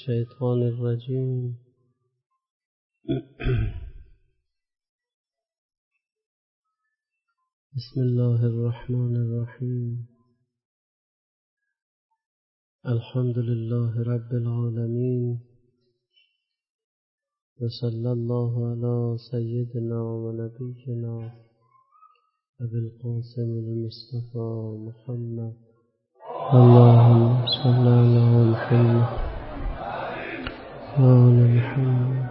الشیطان الرجیم. بسم الله الرحمن الرحیم. الحمد لله رب العالمین و صلی الله علی سیدنا و نبینا ابی القاسم المصطفى محمد. اللهم صل علی محمد و آل محمد.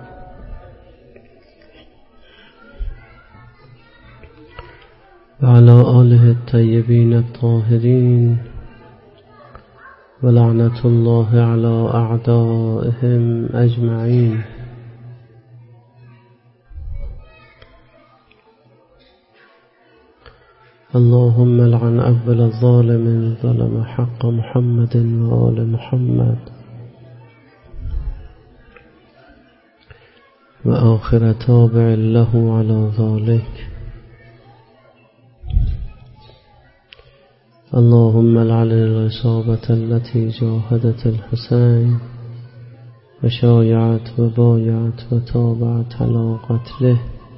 وعلى آله الطيبين الطاهرين ولعنة الله على أعدائهم أجمعين. اللهم لعن أول الظالم ظلم حق محمد وآل محمد وآخر تابع له على ذلك. اللهم لعن العصابة التي جاهدت الحسين وشايعت وبايعت وتابعت على قتله.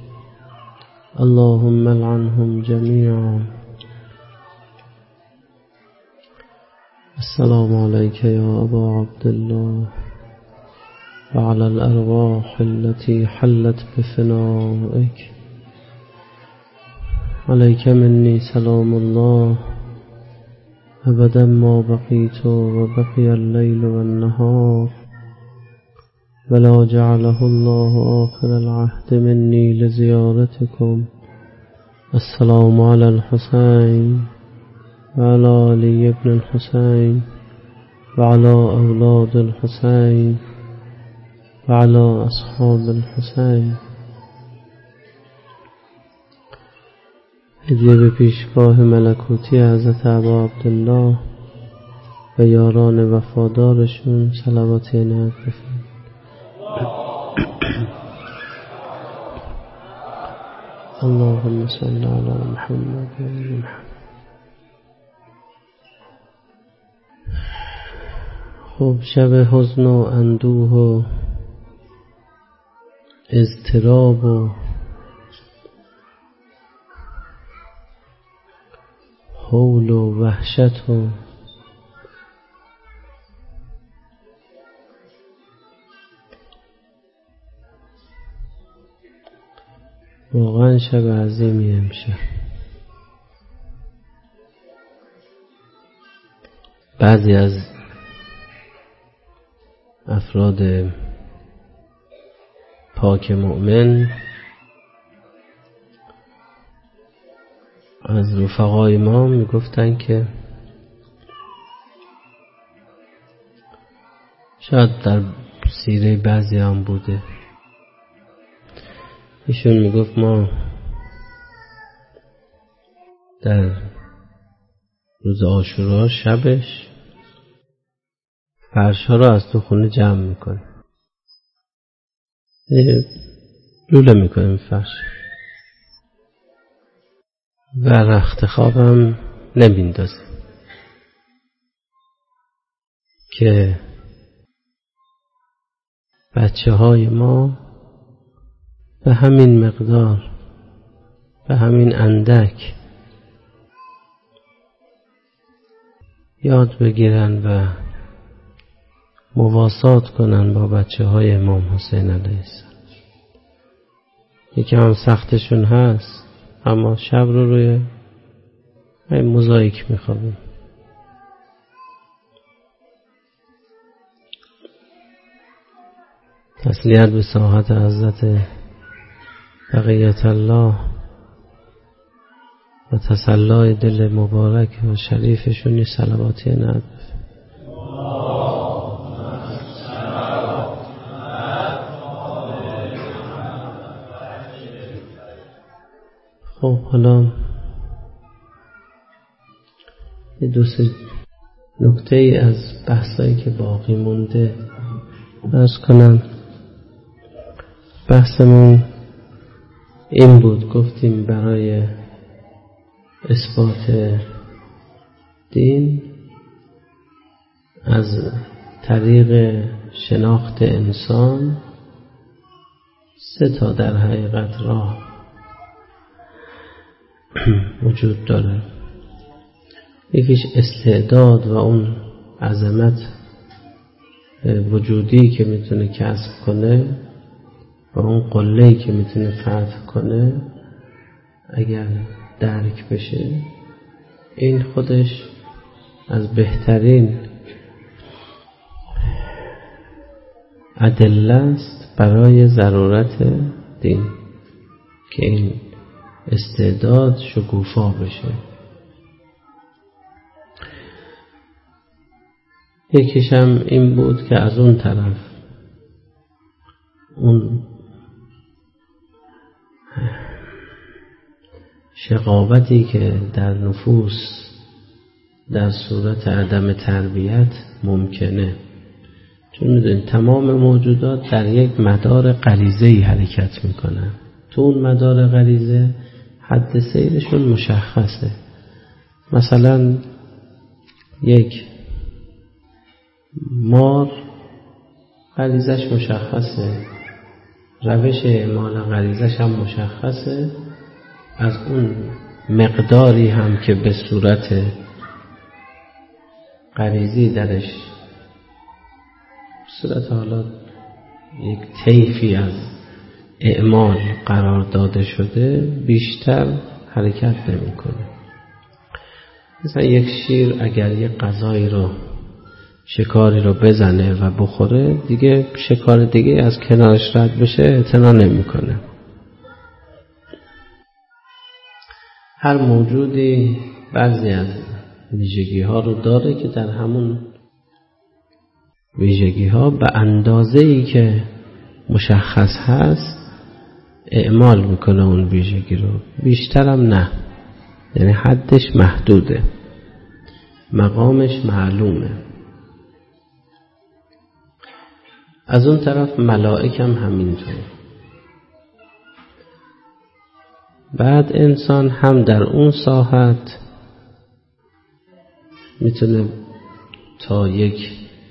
اللهم لعنهم جميعا. السلام عليك يا أبا عبد الله وعلى الأرواح التي حلت بفنائك. عليك مني سلام الله أبدا ما بقيت وبقي الليل والنهار، ولا جعله الله آخر العهد مني لزيارتكم. السلام على الحسين وعلى علي بن الحسين وعلى أولاد الحسين وعلى أصحاب الحسين. هدیه به پیشگاه ملکوتی حضرت ابا عبدالله و یاران وفادارشون صلوات عنایت بفرمایید. اللهم صل علی محمد و آل محمد. خب، شب حزن و اندوه و اضطراب و هول و وحشت و واقعا شب عظیمی امشب. بعضی از افراد پاک مؤمن از رفقای ما میگفتن که شاید در سیره بعضی هم بوده، ایشون میگفت ما در روز عاشورا شبش فرش‌ها رو از تو خونه جمع میکنیم، لوله میکنیم فرش و رخت خوابم نمیندازیم که بچه های ما به همین مقدار، به همین اندک یاد بگیرن و مواسات کنن با بچه های امام حسین علیه السلام. یکی هم سختشون هست، اما شب رو روی موزاییک میخوابیم. تسلیت به ساحت حضرت بقیت الله و تسلای دل مبارک و شریفشونی صلواتی عنایت. خب، حالا یه دو سه نکته ای از بحثایی که باقی مونده عرض کنم. بحثمون این بود، گفتیم برای اثبات دین از طریق شناخت انسان 3 در حقیقت راه وجود داره. یکیش استعداد و اون عظمت وجودی که میتونه کسب کنه و اون قله‌ای که میتونه فتح کنه اگر درک بشه، این خودش از بهترین ادله است برای ضرورت دین که این استعداد شکوفا بشه. یکیش هم این بود که از اون طرف اون شقاوتی که در نفوس در صورت عدم تربیت ممکنه، چون میدونید تمام موجودات در یک مدار غریزه‌ای حرکت میکنن. تو اون مدار غریزه حد سیرشون مشخصه. مثلا یک مار غریزش مشخصه، روش اعمال غریزش هم مشخصه، از اون مقداری هم که به صورت غریزی درش صورت حالا یک طیفی از اعمال قرار داده شده بیشتر حرکت نمی‌کنه. مثلا یک شیر اگر یک غذایی رو شکاری رو بزنه و بخوره، دیگه شکار دیگه از کنارش رد بشه اعتنا نمی‌کنه. هر موجودی بعضی از ویژگی ها رو داره که در همون ویژگی ها به اندازه‌ای که مشخص هست اعمال میکنه اون ویژگی رو، بیشتر هم نه، یعنی حدش محدوده، مقامش معلومه. از اون طرف ملائک هم همینطور. بعد انسان هم در اون ساحت میتونه تا یک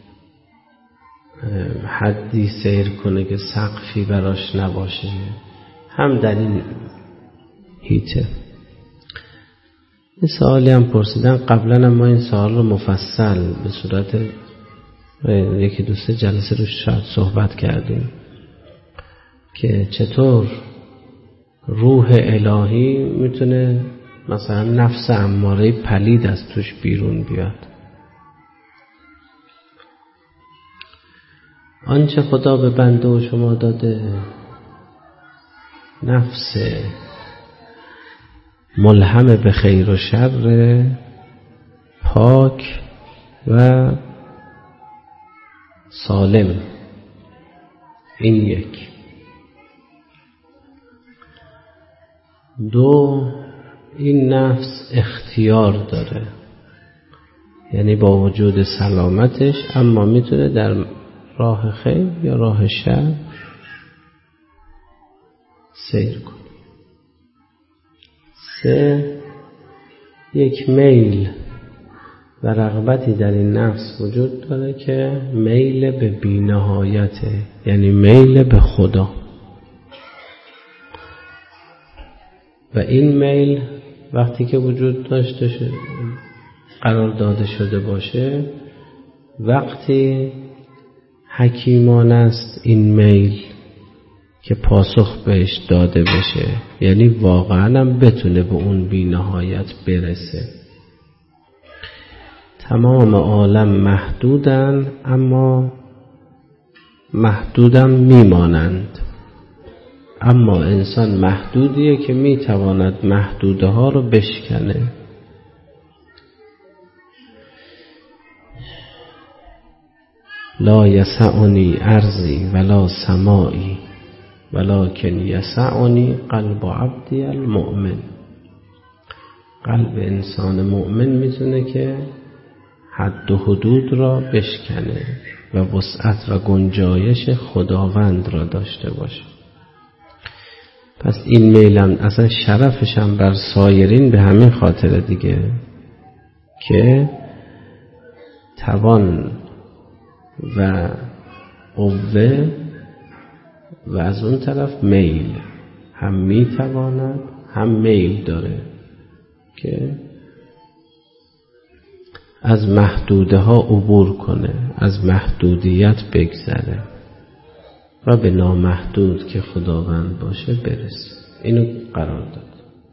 حدی سیر کنه که سقفی براش نباشه، هم در این هیته. این سوالی هم پرسیدن قبلا، ما این سوال رو مفصل به صورت 1-2 جلسه روش شاید صحبت کردیم که چطور روح الهی میتونه مثلا نفس اماره پلید از توش بیرون بیاد. آنچه خدا به بنده و شما داده نفس ملهم به خیر و شر، پاک و سالم، این یک. 2 این نفس اختیار داره، یعنی با وجود سلامتش اما میتونه در راه خیر یا راه شر سیر کنه. 3 یک میل و رغبتی در این نفس وجود داره که میل به بی‌نهایته، یعنی میل به خدا. و این میل وقتی که وجود داشته شده قرار داده شده باشه، وقتی حکیمان است این میل که پاسخ بهش داده بشه، یعنی واقعا هم بتونه به اون بی نهایت برسه. تمام عالم محدودن اما محدودم میمانند، اما انسان محدودیه که میتواند محدوده ها رو بشکنه. لا یسعنی ارضی ولا سمائی ولکن یسعنی قلب عبدی المؤمن. قلب انسان مؤمن میتونه که حد و حدود را بشکنه و وسعت و گنجایش خداوند را داشته باشه. پس این میلم اصلا شرفش هم بر سایرین به همین خاطر دیگه که توان و قوه و از اون طرف میل. هم میتواند هم میل داره که از محدوده ها عبور کنه، از محدودیت بگذره و به نامحدود که خداوند باشه برسه. اینو قرار داد.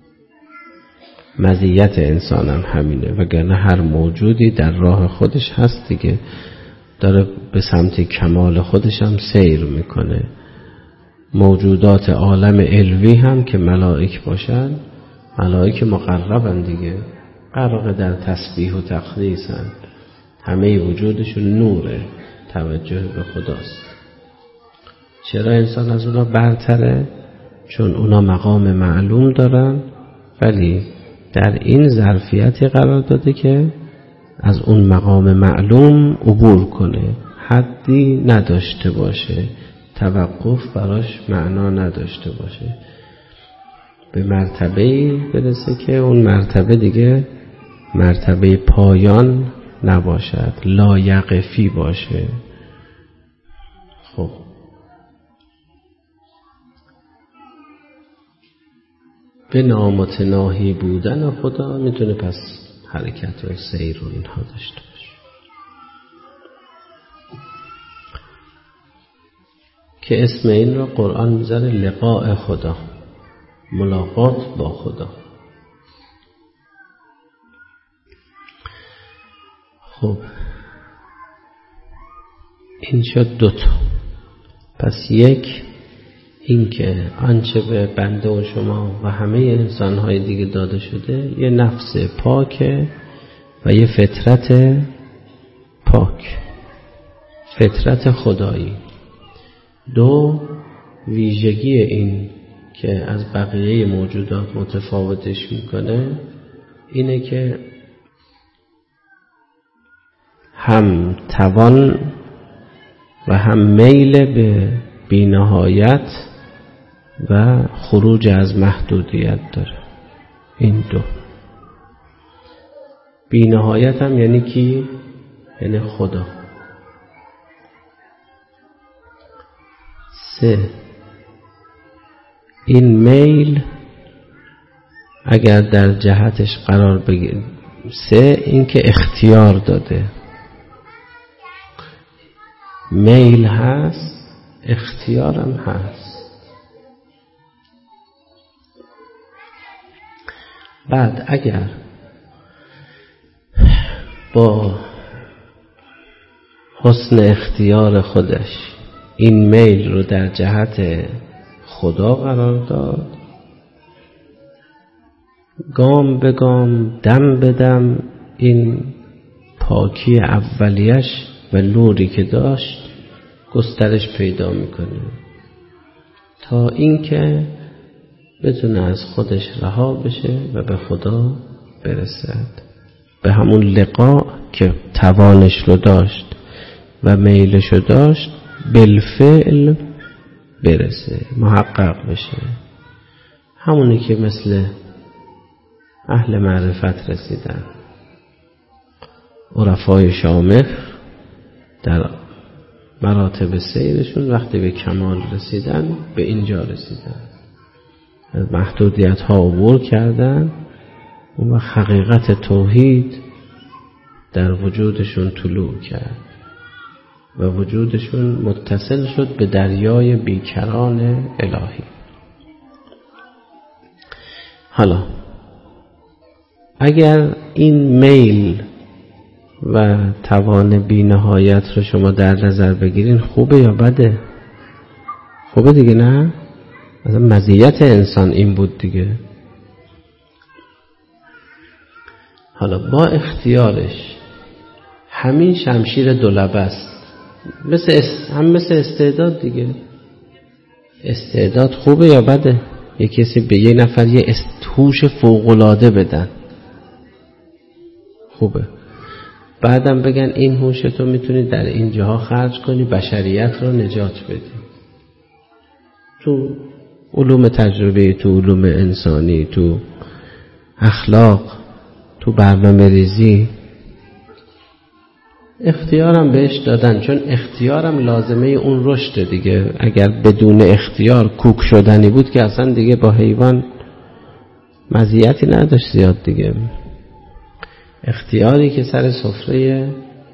مزیت انسان هم همینه، وگرنه هر موجودی در راه خودش هست دیگه، داره به سمت کمال خودش هم سیر میکنه. موجودات عالم علوی هم که ملائک باشن، ملائک مقربن دیگه، غرق در تسبیح و تقدیسن، همه وجودشون نوره، توجه به خداست. چرا انسان از اونا برتره؟ چون اونا مقام معلوم دارن، ولی در این ظرفیتی قرار داده که از اون مقام معلوم عبور کنه، حدی نداشته باشه، توقف براش معنا نداشته باشه، به مرتبه‌ای برسه که اون مرتبه دیگه مرتبه پایان نباشد، لایقفی باشه. خب به نامتناهی بودن خدا میتونه پس حرکت و سیر و اینها داشته باشه که اسم این رو قرآن میذاره لقاء خدا، ملاقات با خدا. خب این شد دوتا. پس یک، این که آنچه به بنده و شما و همه انسان‌های دیگه داده شده یه نفس پاکه و یه فطرت پاک، فطرت خدایی. دو، ویژگی این که از بقیه موجودات متفاوتش میکنه اینه که هم توان و هم میل به بی‌نهایت و خروج از محدودیت داره. این دو. بی‌نهایت هم یعنی کی؟ یعنی خدا. سه، این میل اگر در جهتش قرار بگیره، سه، این که اختیار داده. میل هست، اختیارم هست. بعد اگر با حسن اختیار خودش این میل رو در جهت خدا قرار داد، گام به گام، دم به دم، این پاکی اولیش و نوری که داشت گسترش پیدا میکنه تا اینکه بتونه از خودش رها بشه و به خدا برسد، به همون لقا که توانش رو داشت و میلش رو داشت بالفعل برسه، محقق بشه. همونی که مثل اهل معرفت رسیدن، عرفای شامخ در مراتب سیرشون وقتی به کمال رسیدن به اینجا رسیدن، از محدودیت ها عبور کردن، اون وقت حقیقت توحید در وجودشون طلوع کرد و وجودشون متصل شد به دریای بیکران الهی. حالا اگر این میل و توان بی‌نهایت رو شما در نظر بگیرین، خوبه یا بده؟ خوبه دیگه، نه؟ مثلا مزیت انسان این بود دیگه. حالا با اختیارش همین شمشیر دولبه است، مثل استعداد دیگه. استعداد خوبه یا بده؟ یه کسی به یه نفر یه هوش فوق‌العاده بدن، خوبه. بعدم بگن این هوش تو میتونی در این جاها خرج کنی، بشریت رو نجات بدی، تو علوم تجربی، تو علوم انسانی، تو اخلاق، تو برنامه ریزی. اختیارم بهش دادن، چون اختیارم لازمه اون رشد دیگه. اگر بدون اختیار کوک شدنی بود که اصلا دیگه با حیوان مزیتی نداشت زیاد دیگه. اختیاری که سر سفره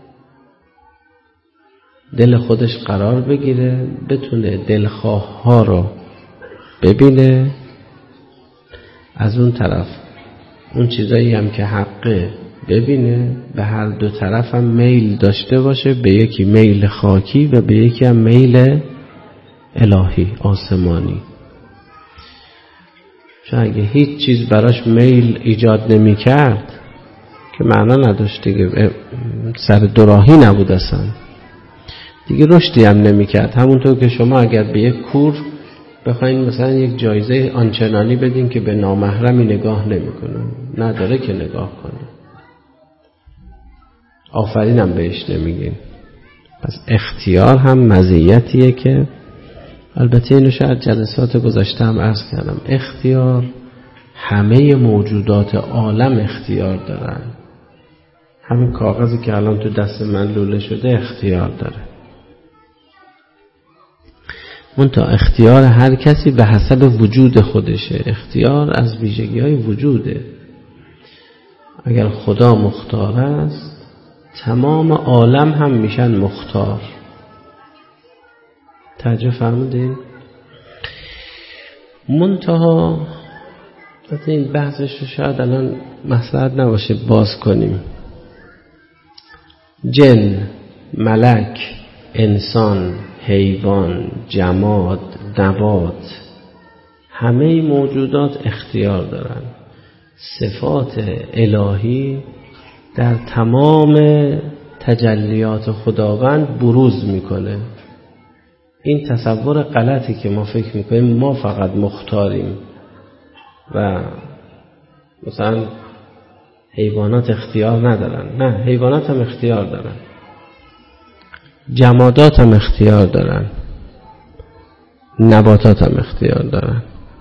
دل خودش قرار بگیره، بتونه دلخواه ها رو ببینه، از اون طرف اون چیزایی هم که حقه ببینه، به هر دو طرف هم میل داشته باشه، به یکی میل خاکی و به یکی هم میل الهی آسمانی. چون اگه هیچ چیز براش میل ایجاد نمی کرد که معنا نداشت دیگه، سر دوراهی نبود اصلا دیگه، رشدی هم نمی کرد. همونطور که شما اگر به یک کور بخواین مثلا یک جایزه آنچنانی بدین که به نامحرمی نگاه نمی کنه، نداره که نگاه کنه، آفرینم بهش نمیگین. پس اختیار هم مزیتیه که البته اینو شاید جلسات گذشته هم عرض کردم، اختیار همه موجودات عالم اختیار دارن. همین کاغذی که الان تو دست من لوله شده اختیار داره. منتها اختیار هر کسی به حسب وجود خودشه. اختیار از ویژگی‌های وجوده. اگر خدا مختار است، تمام عالم هم میشن مختار. توجه فرمودین؟ منتها حتی این بحثش رو شاید الان مصلحت نباشه باز کنیم. جن، ملک، انسان، حیوان، جماد، نبات، همه موجودات اختیار دارن. صفات الهی در تمام تجلیات خداوند بروز میکنه. این تصور غلطی که ما فکر میکنیم ما فقط مختاریم و مثلا حیوانات اختیار ندارن. نه، حیوانات هم اختیار دارن، جمادات هم اختیار دارن، نباتات هم اختیار دارن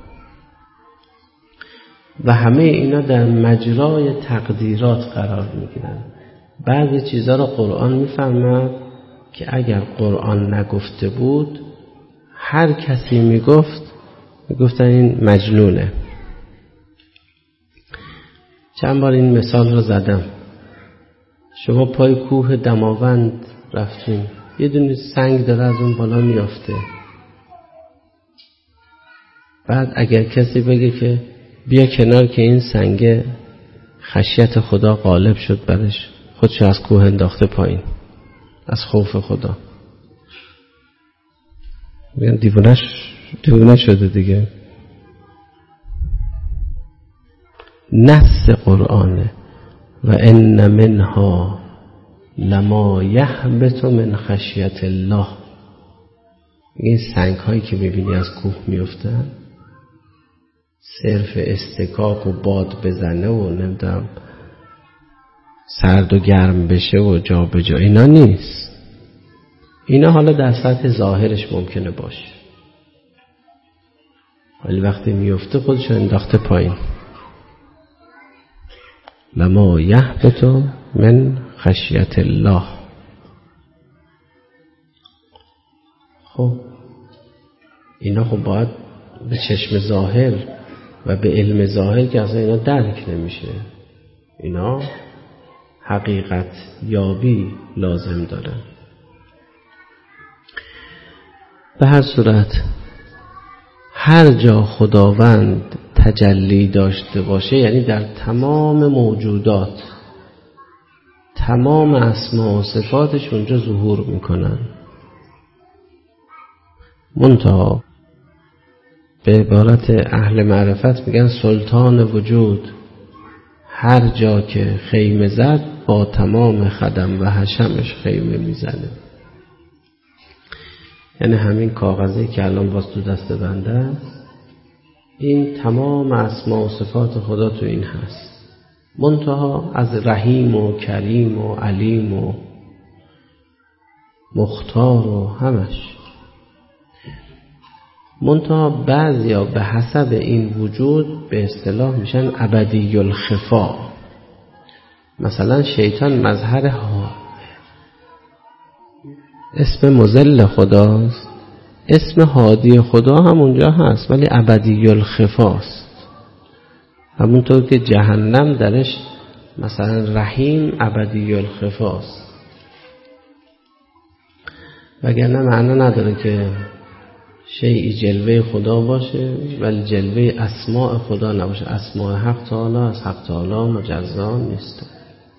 و همه اینا در مجرای تقدیرات قرار میگیرن. بعضی چیزها رو قرآن میفرماد که اگر قرآن نگفته بود هر کسی میگفتن این مجنونه. چند بار این مثال رو زدم. شما پای کوه دماوند رفتین، یه دونه سنگ داره از اون بالا میافته. بعد اگر کسی بگه که بیا کنار که این سنگ خشیت خدا غالب شد برش، خودشو از کوه انداخته پایین از خوف خدا، میگن دیوونه شده دیگه. نص قرآنه و ان منها لما یهبط من خشیت الله. این سنگ هایی که میبینی از کوه میفتن، صرف استکاک و باد بزنه و نمیدونم سرد و گرم بشه و جا به جا، اینا نیست. اینا حالا در سطح ظاهرش ممکنه باشه، ولی وقتی میفته خودشو انداخته پایین. لما یهبط من خشیت الله. خب اینا خب باید به چشم ظاهر و به علم ظاهر که اصلا اینا درک نمیشه. اینا حقیقت یابی لازم داره. به هر صورت هر جا خداوند تجلی داشته باشه، یعنی در تمام موجودات تمام اسما و صفاتش اونجا ظهور میکنن. منتها به عبارت اهل معرفت میگن سلطان وجود هر جا که خیمه زد با تمام خدم و حشمش خیمه میزنه. یعنی همین کاغذی که الان باز تو دست بنده است، این تمام اسما و صفات خدا تو این هست. منتها از رحیم و کریم و علیم و مختار و همش. منتها بعضیا به حسب این وجود به اصطلاح میشن ابدی الخفا. مثلا شیطان مظهر اسم مذل خداست، اسم هادی خدا هم اونجا هست ولی ابدی الخفاست. همونطور که جهنم درش مثلا رحیم ابدی الخفاست، وگرنه معنا نداره که شیعی جلوه خدا باشه ولی جلوه اسماء خدا نباشه. اسماء حق تعالی از حق تعالی مجزا نیست،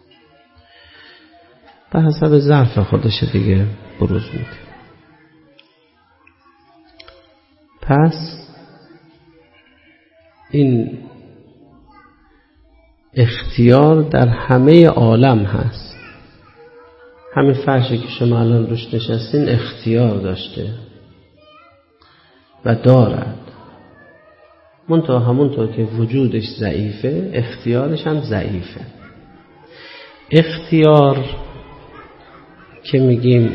به حسب ظرف خودش دیگه بروز میده. پس این اختیار در همه عالم هست. همین فرشی که شما الان روش نشستین اختیار داشته و دارد، منتها همونطور که وجودش ضعیفه اختیارش هم ضعیفه. اختیار که میگیم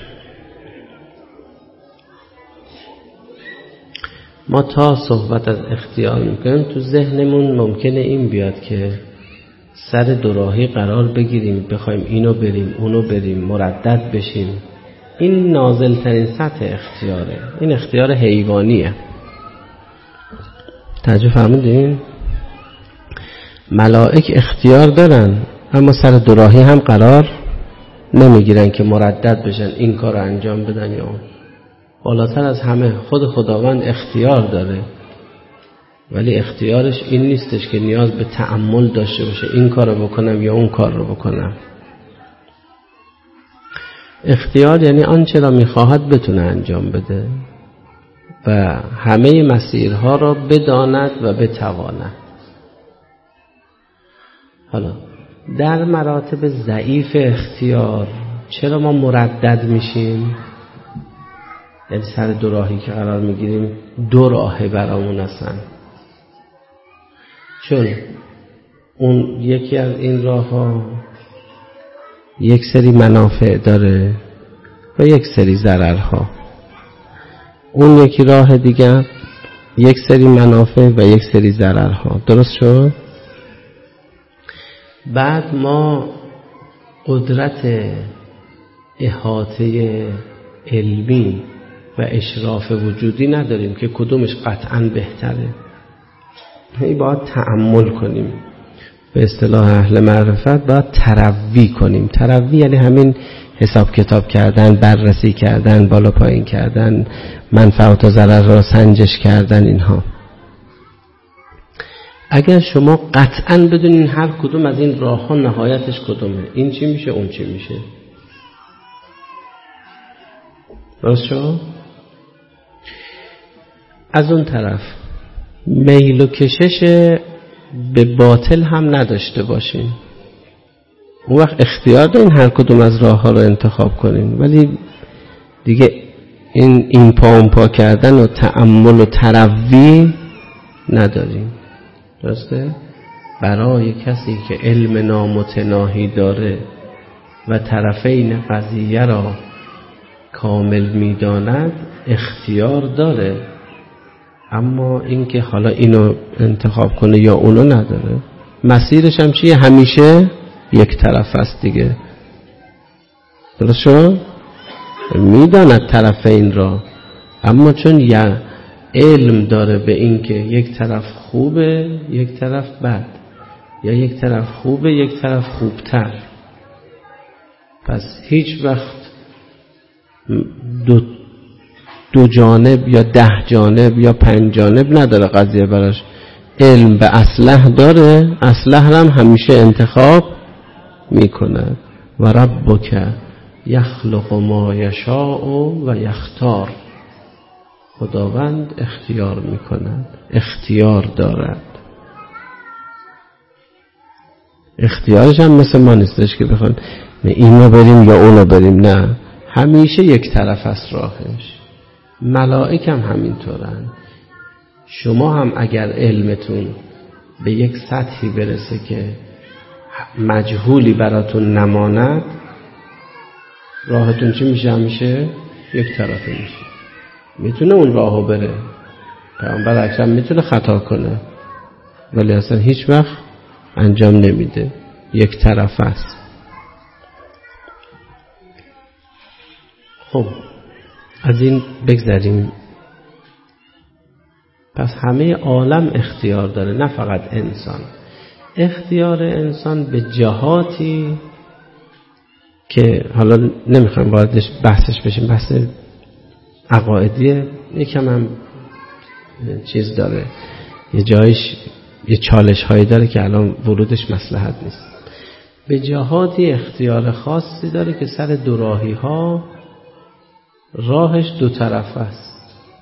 ما تا صحبت از اختیار میکنیم تو ذهنمون ممکنه این بیاد که سر دوراهی قرار بگیریم، بخوایم اینو بریم اونو بریم، مردد بشیم. این نازل ترین سطح اختیاره، این اختیار حیوانیه. توجه فرمودین؟ ملائک اختیار دارن اما سر دوراهی هم قرار نمیگیرن که مردد بشن این کار رو انجام بدن یا اون. بالاتر از همه خود خداوند اختیار داره، ولی اختیارش این نیستش که نیاز به تأمل داشته باشه این کار رو بکنم یا اون کار رو بکنم. اختیار یعنی آنچه را میخواهد بتونه انجام بده و همه مسیرها را بداند و بتواند. حالا در مراتب ضعیف اختیار چرا ما مردد میشیم؟ یعنی سر دوراهی که قرار میگیریم دو راهه برامون هستن، چون اون یکی از این راه ها یک سری منافع داره و یک سری ضررها، اون یکی راه دیگه یک سری منافع و یک سری ضررها. درست شد؟ بعد ما قدرت احاطه علمی و اشراف وجودی نداریم که کدومش قطعاً بهتره. این باید تأمل کنیم، به اصطلاح اهل معرفت باید تروی کنیم. تروی یعنی همین حساب کتاب کردن، بررسی کردن، بالا پایین کردن، منفعت و ضرر را سنجش کردن. اینها اگر شما قطعاً بدونین هر کدوم از این راه ها نهایتش کدومه، این چی میشه اون چی میشه، درست شد؟ از اون طرف میل و کشش به باطل هم نداشته باشین، اون وقت اختیار دارین هر کدوم از راه ها رو انتخاب کنین، ولی دیگه این پا اون پا کردن و تأمل و تروی ندارین. درسته؟ برای کسی که علم نامتناهی داره و طرفین قضیه را کامل میداند اختیار داره، اما اینکه حالا اینو انتخاب کنه یا اونو نداره. مسیرش هم چیه؟ همیشه یک طرف است دیگه. درست شد؟ میداند طرفین را، اما چون یا علم داره به این که یک طرف خوبه یک طرف بد، یا یک طرف خوبه یک طرف خوبتر، پس هیچ وقت دو جانب یا 10 جانب یا 5 جانب نداره قضیه براش. علم به اصلح داره، اصلح هم همیشه انتخاب میکنه. و ربک یخلق ما یشاء و یختار. خداوند اختیار میکند، اختیار دارد. اختیارش هم مثل ما نیستش که بخوان اینو بریم یا اونو بریم، نه، همیشه یک طرف است راهش. ملائک هم همینطورن. شما هم اگر علمتون به یک سطحی برسه که مجهولی براتون نماند، راهتون چی میشه؟ همیشه یک طرفه میشه. میتونه اون راهو بره، پیامبر اکرم میتونه خطا کنه، ولی اصلا هیچ وقت انجام نمیده، یک طرف است. خب از این بگذریم. پس همه عالم اختیار داره، نه فقط انسان. اختیار انسان به جهاتی که حالا نمیخوایم واردش بحثش بشیم، بحث عقائدیه، یکم هم چیز داره، یه جایش یه چالش هایی داره که الان ورودش مصلحت نیست. به جهاتی اختیار خاصی داره که سر دوراهی ها راهش دو طرف است.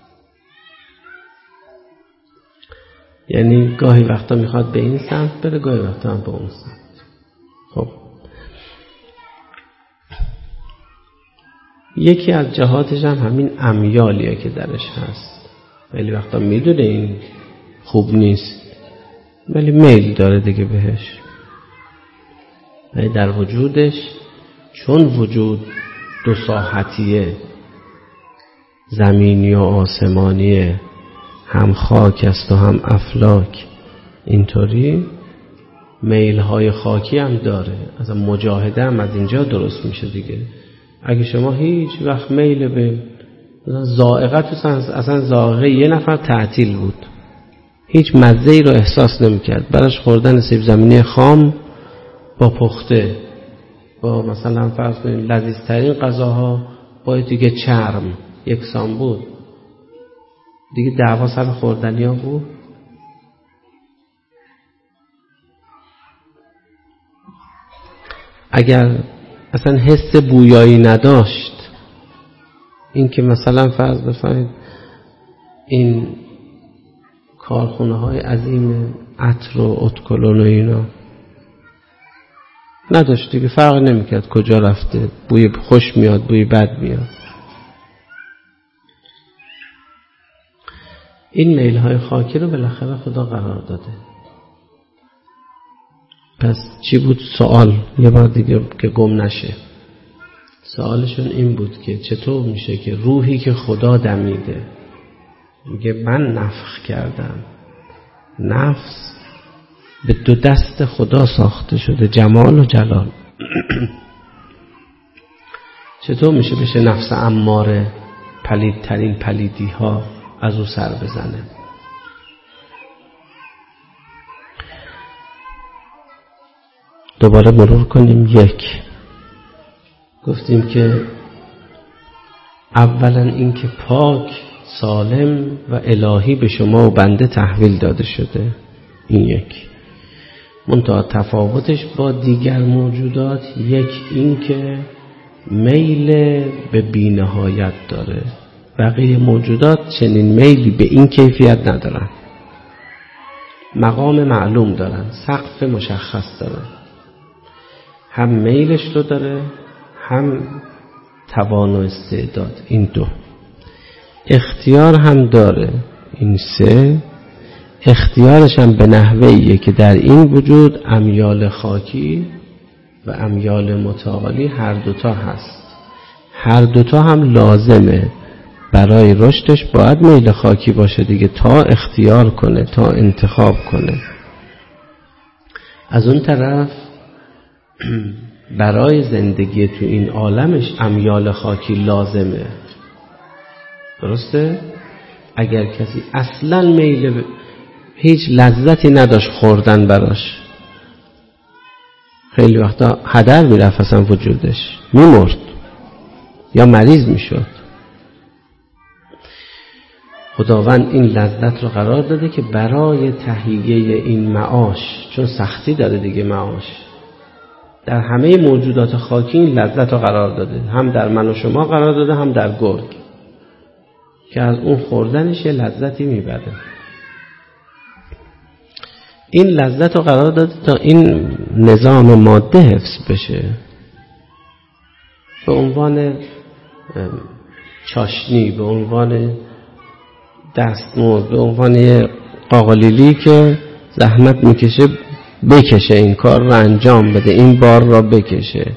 یعنی گاهی وقتا میخواد به این سمت بره، گاهی وقتا هم به اون سمت. خب یکی از جهاتش هم همین امیالیه که درش هست. ولی وقتا میدونه این خوب نیست ولی میل داره دیگه بهش. ولی در وجودش چون وجود دو ساحتیه، زمینی و آسمانیه، هم خاک است و هم افلاک، اینطوری میل‌های خاکی هم داره. از مجاهده هم از اینجا درست میشه دیگه. اگه شما هیچ وقت میل به ذائقه، اصلا ذائقه یه نفر تعطیل بود، هیچ مزه‌ای رو احساس نمی‌کرد، براش خوردن سیب زمینی خام با پخته، با مثلا فرض کنید لذیذترین غذاها با دیگه چرم یکسان بود، دیگه دعوا سر خوردنیا بود. اگر اصلا حس بویایی نداشت، این که مثلا فرض بفرمایید این کارخونه های عظیم عطر و اتکلون و اینا نداشت دیگه، فرق نمیکرد کجا رفته، بوی خوش میاد بوی بد میاد. این میل های خاکی رو بالاخره خدا قرار داده. پس چی بود سوال؟ یه بار دیگه که گم نشه. سوالشون این بود که چطور میشه که روحی که خدا دمیده، میگه من نفخ کردم، نفس به دو دست خدا ساخته شده، جمال و جلال، چطور میشه بشه نفس اماره پلیدترین پلیدی ها از او سر بزنه؟ دوباره مرور کنیم. یک، گفتیم که اولا این که پاک، سالم و الهی به شما و بنده تحویل داده شده، این یک. منتها تفاوتش با دیگر موجودات، یک این که میل به بی‌نهایت داره. بقیه موجودات چنین میلی به این کیفیت ندارن، مقام معلوم دارن، سقف مشخص دارن، هم میلش رو داره هم توان و استعداد، این دو. اختیار هم داره، این سه. اختیارش هم به نحوهیه که در این وجود امیال خاکی و امیال متعالی هر دوتا هست، هر دوتا هم لازمه. برای رشدش باید میل خاکی باشه دیگه، تا اختیار کنه، تا انتخاب کنه. از اون طرف برای زندگی تو این عالمش امیال خاکی لازمه. درسته؟ اگر کسی اصلا میل هیچ لذتی نداشت خوردن براش، خیلی وقتا هدر میرفت اصلا وجودش، میمرد یا مریض میشد. خداوند این لذت رو قرار داده که برای تهیه این معاش، چون سختی داره دیگه معاش، در همه موجودات خاکی این لذت رو قرار داده، هم در من و شما قرار داده، هم در گرگ که از اون خوردنش یه لذتی میبره. این لذت رو قرار داده تا این نظام ماده حفظ بشه، به عنوان چاشنی، به عنوان دستمزد، به عنوان یه قاقالیلی که زحمت میکشه بکشه، این کار رو انجام بده، این بار را بکشه.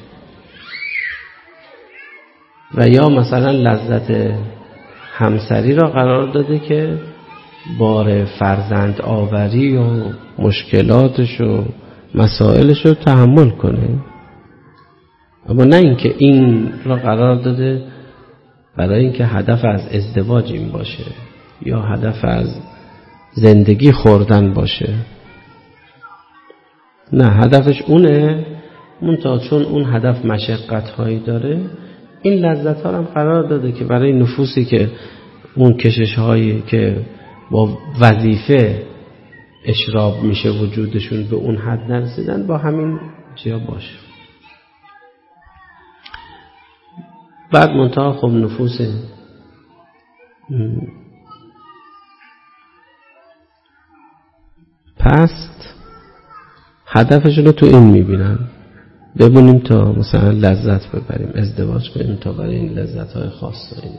و یا مثلا لذت همسری را قرار داده که بار فرزند آوری و مشکلاتش و مسائلش رو تحمل کنه. اما نه اینکه این را قرار داده برای اینکه هدف از ازدواج این باشه یا هدف از زندگی خوردن باشه. نه، هدفش اونه، منتها چون اون هدف مشقت هایی داره، این لذت ها هم قرار داده که برای نفوسی که اون کشش هایی که با وظیفه اشراب میشه وجودشون به اون حد نرسیدن با همین چیا باشه. بعد منتها خب نفوس پست هدفشون رو تو این میبینن، ببینیم تا مثلا لذت ببریم، ازدواج کنیم تا برای این لذت های خاص داریم.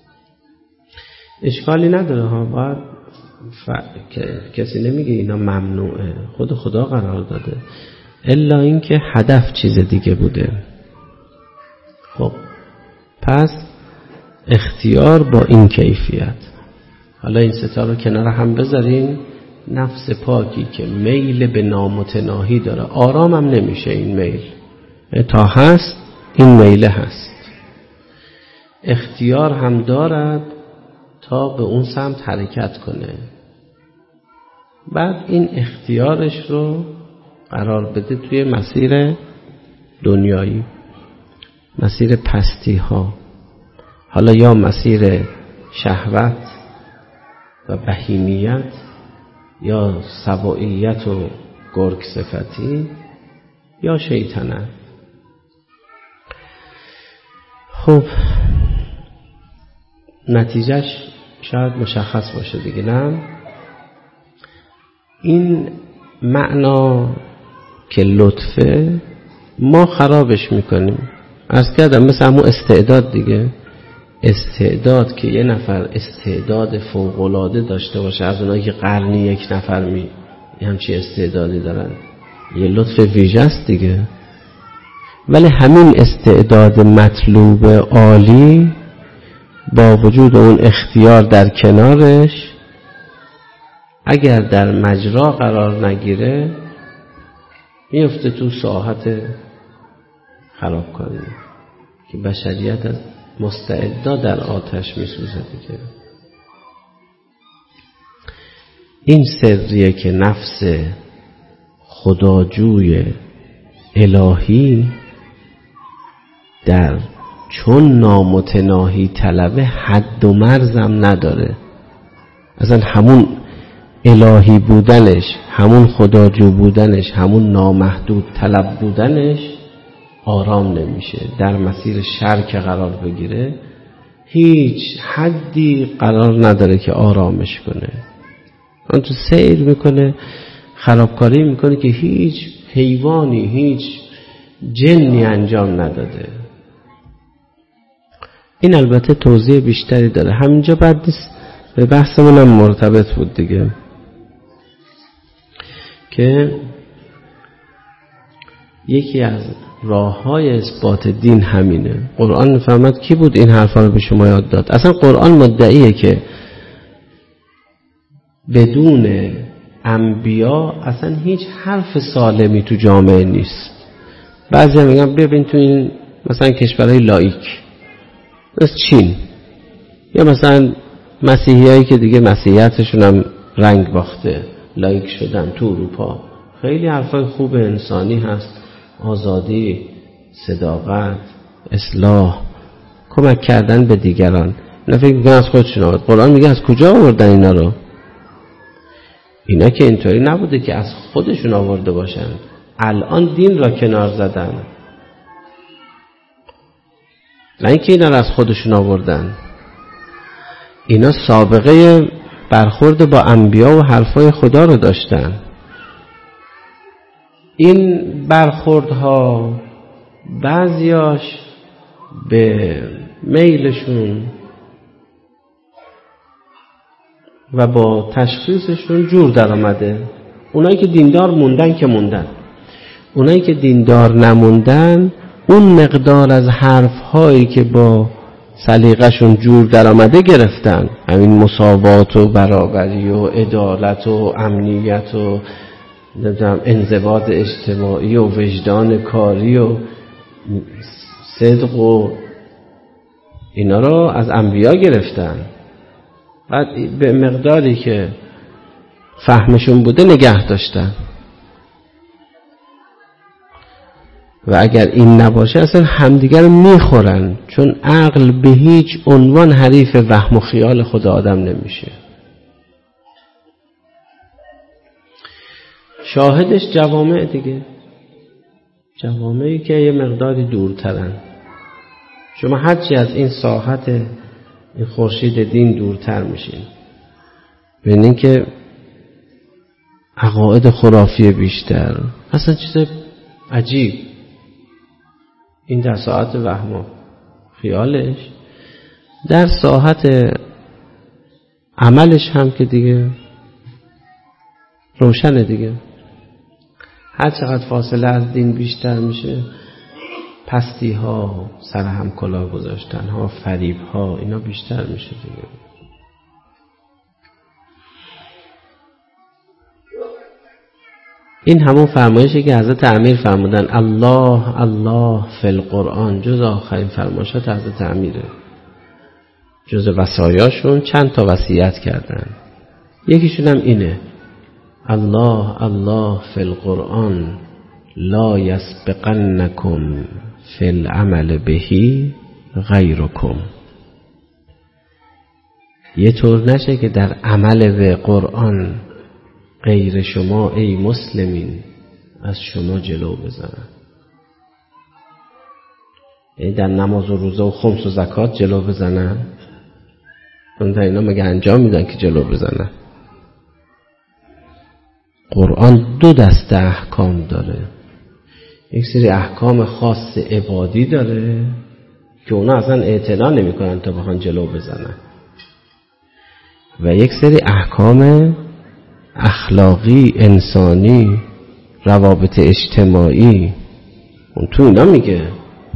اشکالی نداره ها، باید کسی نمیگه اینا ممنوعه، خود خدا قرار داده، الا اینکه هدف چیز دیگه بوده. خب پس اختیار با این کیفیت. حالا این ستا رو کنار هم بذارین. نفس پاکی که میل به نامتناهی داره، آرام هم نمیشه این میل، تا هست این میله هست، اختیار هم دارد تا به اون سمت حرکت کنه. بعد این اختیارش رو قرار بده توی مسیر دنیایی، مسیر پستی ها، حالا یا مسیر شهوت و بهیمیت یا سبائیت و گرگ صفتی یا شیطنت. خب نتیجهش شاید مشخص باشه دیگه، نه؟ این معنا که لطفه ما خرابش میکنیم. عرض کردم مثل همون استعداد دیگه، استعداد که یه نفر استعداد فوق‌العاده داشته باشه، از اونایی که قرنی یک نفر همچی استعدادی دارن، یه لطف ویژه است دیگه. ولی همین استعداد مطلوب عالی با وجود اون اختیار در کنارش، اگر در مجرا قرار نگیره میفته تو ساحت خرابکاری که بشریت از مستعدا در آتش میسوزه دیگه. این سریه که نفس خداجوی الهی در چون نامتناهی طلبه حد و مرزم نداره. اصلا همون الهی بودنش، همون خداجو بودنش، همون نامحدود طلب بودنش آرام نمیشه. در مسیر شر که قرار بگیره هیچ حدی قرار نداره که آرامش کنه. اون تو سیر میکنه، خرابکاری میکنه که هیچ حیوانی، هیچ جنی انجام نداده. این البته توضیح بیشتری داره، همینجا بعد نیست، به بحثمون هم مرتبط بود دیگه، که یکی از راه‌های اثبات دین همینه. قرآن میفهمد کی بود این حرفا رو به شما یاد داد. اصلا قرآن مدعیه که بدون انبیا اصلا هیچ حرف سالمی تو جامعه نیست. بعضی هم میگن ببین تو این مثلا کشورهای لایک مثل چین، یا مثلا مسیحیایی که دیگه مسیحیتشون هم رنگ باخته، لایک شدن تو اروپا، خیلی حرفای خوب انسانی هست، آزادی، صداقت، اصلاح، کمک کردن به دیگران. اینا فکر میکنن از خودشون آورد. قرآن میگه از کجا آوردن اینا رو؟ اینا که اینطوری نبوده که از خودشون آورده باشن، الان دین را کنار زدن، نه اینکه اینا را از خودشون آوردن. اینا سابقه برخورد با انبیا و حرفای خدا رو داشتن. این برخوردها بعضیاش به میلشون و با تشخیصشون جور در آمده. اونایی که دیندار موندن که موندن، اونایی که دیندار نموندن اون مقدار از حرفهایی که با سلیقه‌شون جور در آمده گرفتن، همین مساوات و برابری و عدالت و امنیت و انضباط اجتماعی و وجدان کاری و صدق و اینا رو از انبیا گرفتن، بعد به مقداری که فهمشون بوده نگه داشتن. و اگر این نباشه اصلا همدیگر رو میخورن، چون عقل به هیچ عنوان حریف وهم و خیال خود آدم نمیشه. شاهدش جوامع دیگه، جوامعی که یه مقداری دورترن. شما هرچی از این ساحت این خورشید دین دورتر میشین، ببینین که عقاید خرافی بیشتر، اصلا چیز عجیب. این در ساحت وهم و خیالش، در ساحت عملش هم که دیگه روشنه دیگه. هر چقدر فاصله از دین بیشتر میشه، پستی ها، سر هم کلاه گذاشتن ها، فریب ها، اینا بیشتر میشه دیگه. این همون فرمایشی که حضرت امیر فرمودن الله الله فی القرآن، جز آخرین فرمایشات حضرت امیره. جز وصایاشون چند تا وصیت کردن، یکیشون هم اینه الله الله فی القرآن لا یسبقنکم فی العمل بهی غیرکم. یه طور نشه که در عمل به قرآن غیر شما ای مسلمین از شما جلو بزنن. یعنی در نماز و روزه و خمس و زکات جلو بزنن، اون اینا مگه انجام میدن که جلو بزنن؟ قرآن دو دسته احکام داره، یک سری احکام خاص عبادی داره که اونا اصلا اعتنا نمی کنن تا بخوان جلو بزنن، و یک سری احکام اخلاقی، انسانی، روابط اجتماعی، اون تو اینا میگه.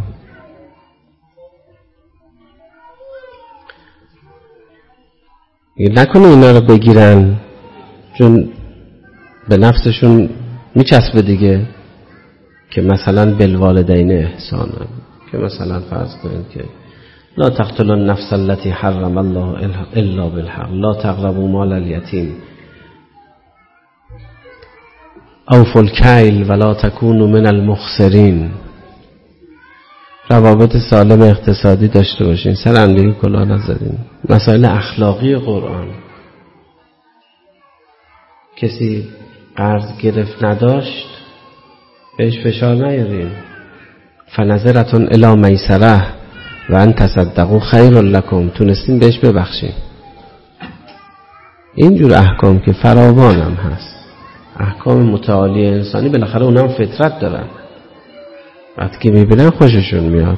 نکنه اینا رو بگیرن چون به نفسشون میچسبه دیگه، که مثلا بالوالدین احسانا، که مثلا فرض کنید که لا تقتلوا النفس التي حرم الله الا بالحق، لا تقربوا مال اليتیم، اوفوا الکیل ولا تکونوا من المخسرین. روابط سالم اقتصادی داشته باشین، سر هم دیگه کلاه نزدین. مسائل اخلاقی قرآن، کسی قرض گرفت نداشت بهش فشار نیارین. فنظرتون الی میسره و ان تصدقوا خیر لکم، تونستین بهش ببخشین. اینجور احکام که فراوان هم هست، احکام متعالی انسانی، بالاخره اونها هم فطرت دارن، وقتی که میبینن خوششون میاد.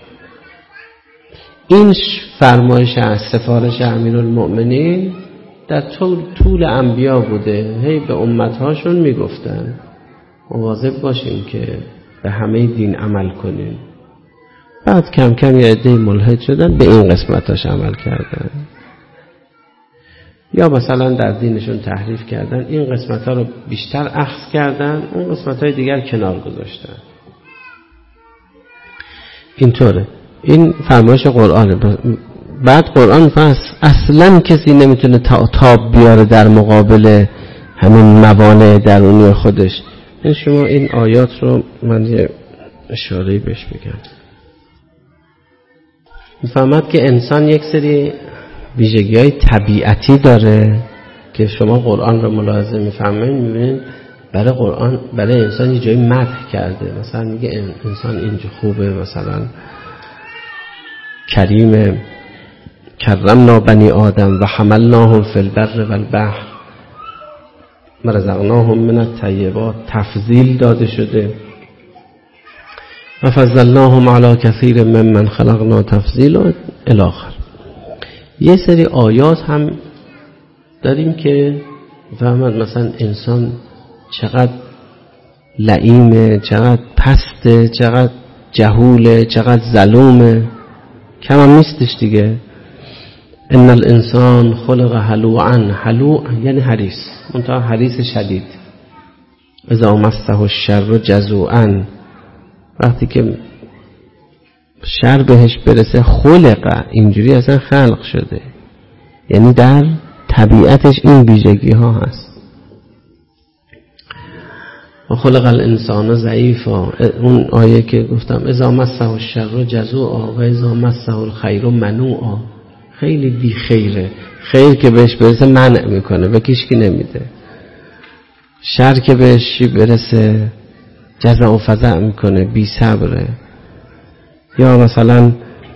این فرمایش از سفارش امیرالمؤمنین در طول انبیا بوده، هی به امتهاشون میگفتن مواظب باشین که به همه دین عمل کنین. بعد کم کم یه عده ملحد شدن، به این قسمتاش عمل کردن، یا مثلا در دینشون تحریف کردن، این قسمتها رو بیشتر اخذ کردن، اون قسمتهای دیگر کنار گذاشتن. اینطوره. این فرمایش قرآنه. بعد قرآن اصلا کسی نمیتونه تاب بیاره در مقابل همین موانع درونی خودش. این شما این آیات رو من یه اشاره‌ای بهش بگم. میفهمد که انسان یک سری ویژگی‌های طبیعتی داره که شما قرآن رو ملاحظه میفهمین، میبینین برای قرآن برای انسان یه جایی مدح کرده. مثلا میگه انسان اینجا خوبه، مثلا کریم، کرمنا بنی آدم و حملناهم فی البر و البحر و رزقناهم من الطیبات، تفضیل داده شده. و فضلناهم علی کثیر ممن خلقنا تفضیلا الی آخر. یه سری آیات هم داریم که فهمد مثلا انسان چقدر لئیمه، چقدر پسته، چقدر جهوله، چقدر ظلومه، کم هم نیستش دیگه. ان الانسان خلق هلوعا، هلوع یعنی حریص، منتها حریص شدید. اذا مسه الشر جزوعا، وقتی که شر بهش برسه خلق، اینجوری اصلا خلق شده، یعنی در طبیعتش این ویژگی ها هست. و خلق الانسان ضعیفا، اون آیه که گفتم اذا مسه الشر جزوعا و اذا مسه الخیر منوعا، خیلی بی خیره، خیر که بهش برسه منع میکنه و کیشکی نمیده، شر که بهش برسه جزع و فزع میکنه، بی صبره. یا مثلا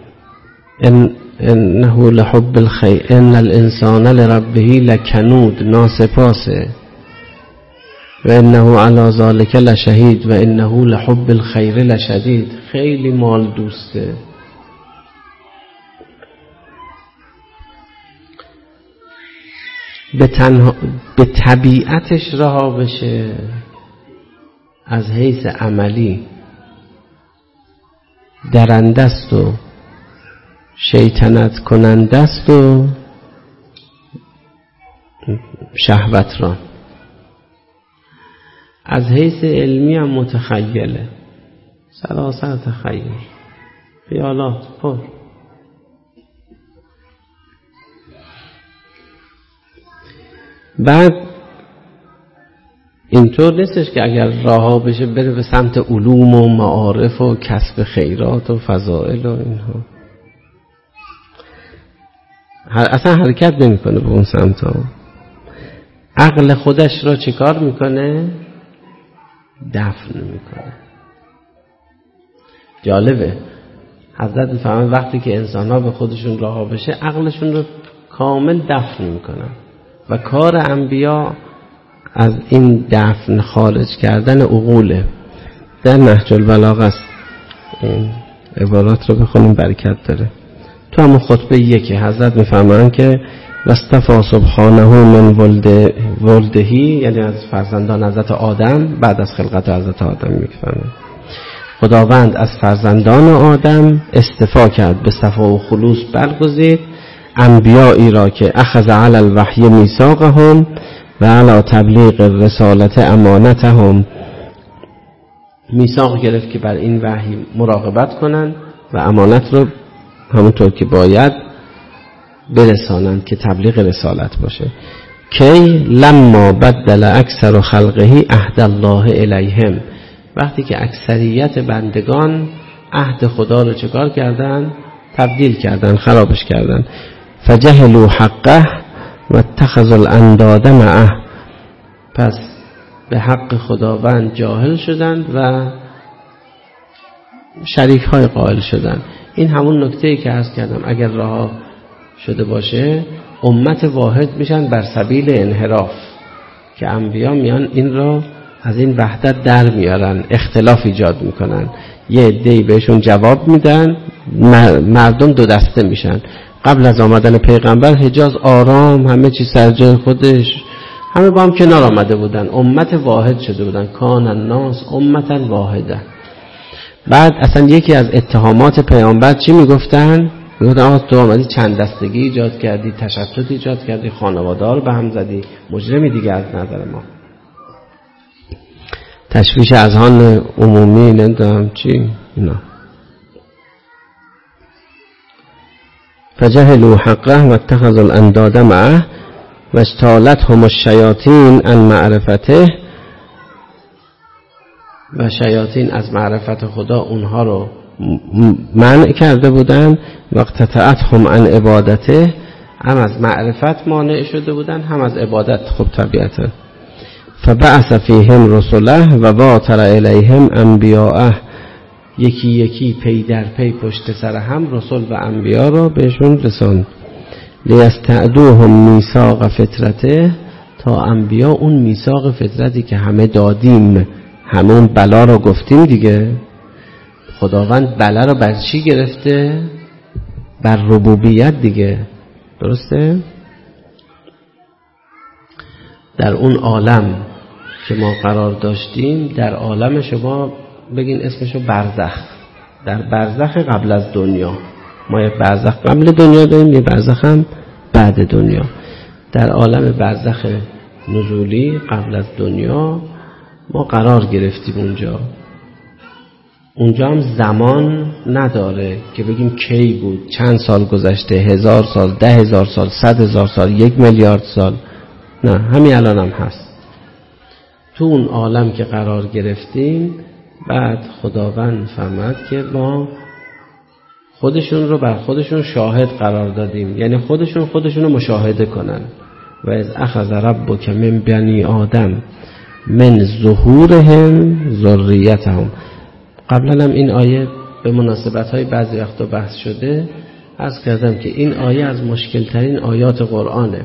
انه لحب الخیر ان الانسان لربه لکنود، ناسپاسه. و انه علی ذلک لشهید و انه لحب الخیر لشدید، خیلی مال دوسته. به طبیعتش رها بشه، از حیث عملی درندست و شیطنت کنندست و شهوت را، از حیث علمی هم متخیله، سراسر تخیل، خیالات پر. بعد اینطور نیستش که اگر رها بشه بره به سمت علوم و معارف و کسب خیرات و فضائل و اینها، اصلا حرکت نمیکنه به اون سمت ها. عقل خودش را چیکار میکنه؟ دفن میکنه. جالبه حضرت میفهمن وقتی که انسان ها به خودشون رها بشه عقلشون رو کامل دفن میکنن و کار انبیا از این دفن خارج کردن عقوله. در نهج البلاغه است، این عبارات رو بخونیم برکت داره. تو همون خطبه یکی حضرت میفهمن که واصطفی سبحانه من ولدهی، یعنی از فرزندان حضرت آدم، بعد از خلقت حضرت آدم میفهمن خداوند از فرزندان آدم اصطفا کرد، به صفا و خلوص برگزید انبیایی را که اخذ علی الوحی میثاقهم و علی تبلیغ رسالت امانتهم، میثاق گرفت که بر این وحی مراقبت کنن و امانت رو همونطور که باید برسانند که تبلیغ رسالت باشه. کی لما بدل اکثر خلقه عهد الله الیهم، وقتی که اکثریت بندگان عهد خدا رو چکار کردن؟ تبدیل کردن، خرابش کردن. فجهلوا حقه و اتخذوا الانداد معه، پس به حق خداوند جاهل شدند و شریک های قائل شدند. این همون نکته‌ای که عرض کردم، اگر رها شده باشه امت واحد میشن بر سبیل انحراف، که انبیا میان این را از این وحدت در میارن، اختلاف ایجاد میکنن، یه عده‌ای بهشون جواب میدن، مردم دو دسته میشن. قبل از آمدن پیغمبر حجاز آرام، همه چی سر جای خودش، همه با هم کنار آمده بودن، امت واحد شده بودن، کان الناس امتا واحده. بعد اصلا یکی از اتهامات پیامبر چی میگفتن؟ میگفتن تو آمدی چند دستگی ایجاد کردی، تشتت ایجاد کردی، خانواده ها رو به هم زدی، مجرمی دیگه از نظر ما. تشویش اذهان عمومی، نمیدونم چی اینا. فجهلوا حقه و اتخذوا الانداد معه و اجتالتهم الشیاطین عن معرفته، و شیاطین از معرفت خدا اونها رو منع کرده بودن. واقتطعتهم عن عبادته، هم از معرفت مانع شده بودن هم از عبادت. خب طبیعتا فبعث فیهم رسله و باتر الیهم انبیاءه، یکی یکی پی در پی پشت سر هم رسول و انبیا رو بهشون رساند. لیستعدوهم میثاق فطرته، تا انبیا اون میثاق فطرتی که همه دادیم، همون بلا رو گفتیم دیگه. خداوند بلا رو بر چی گرفته؟ بر ربوبیت دیگه، درسته؟ در اون عالم که ما قرار داشتیم، در عالم شما بگین اسمشو برزخ، در برزخ قبل از دنیا، ما یک برزخ قبل دنیا داریم، یک برزخ هم بعد دنیا. در عالم برزخ نزولی قبل از دنیا ما قرار گرفتیم اونجا. اونجا هم زمان نداره که بگیم کی بود، چند سال گذشته، 1000 سال، 10,000 سال، 100,000 سال، 1 میلیارد سال. نه، همین الان هم هست. تو اون عالم که قرار گرفتیم، بعد خداوند فرمود که ما خودشون رو بر خودشون شاهد قرار دادیم، یعنی خودشون رو مشاهده کنن. و از اخذ ربک من بنی آدم من ظهورهم ذریتهم. قبلا هم این آیه به مناسبت‌های بعضی وقتا بحث شده. عرض کردم که این آیه از مشکل ترین آیات قرآنه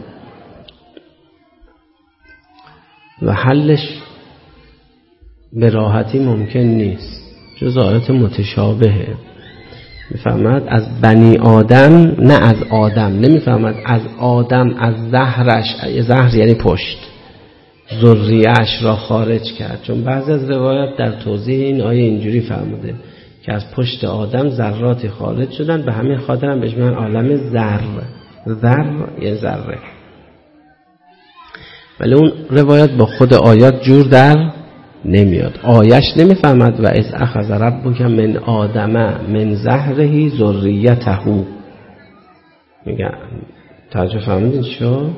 و حلش به راحتی ممکن نیست، جز آیات متشابهه. میفهمد از بنی آدم، نه از آدم. نمیفهمد از آدم، از زهرش، زهر یعنی پشت، ذریه‌اش را خارج کرد. چون بعضی از روایات در توضیح این آیه اینجوری فرموده که از پشت آدم ذراتی خارج شدن، به همین خاطر هم بهش میگن عالم ذر. ذر یعنی ذره. ولی اون روایات با خود آیات جور در نمیاد. آیش نمیفهمد و از اخذ ربک من آدم من ظهره ذریته. میگن توجه فهمیدین شو؟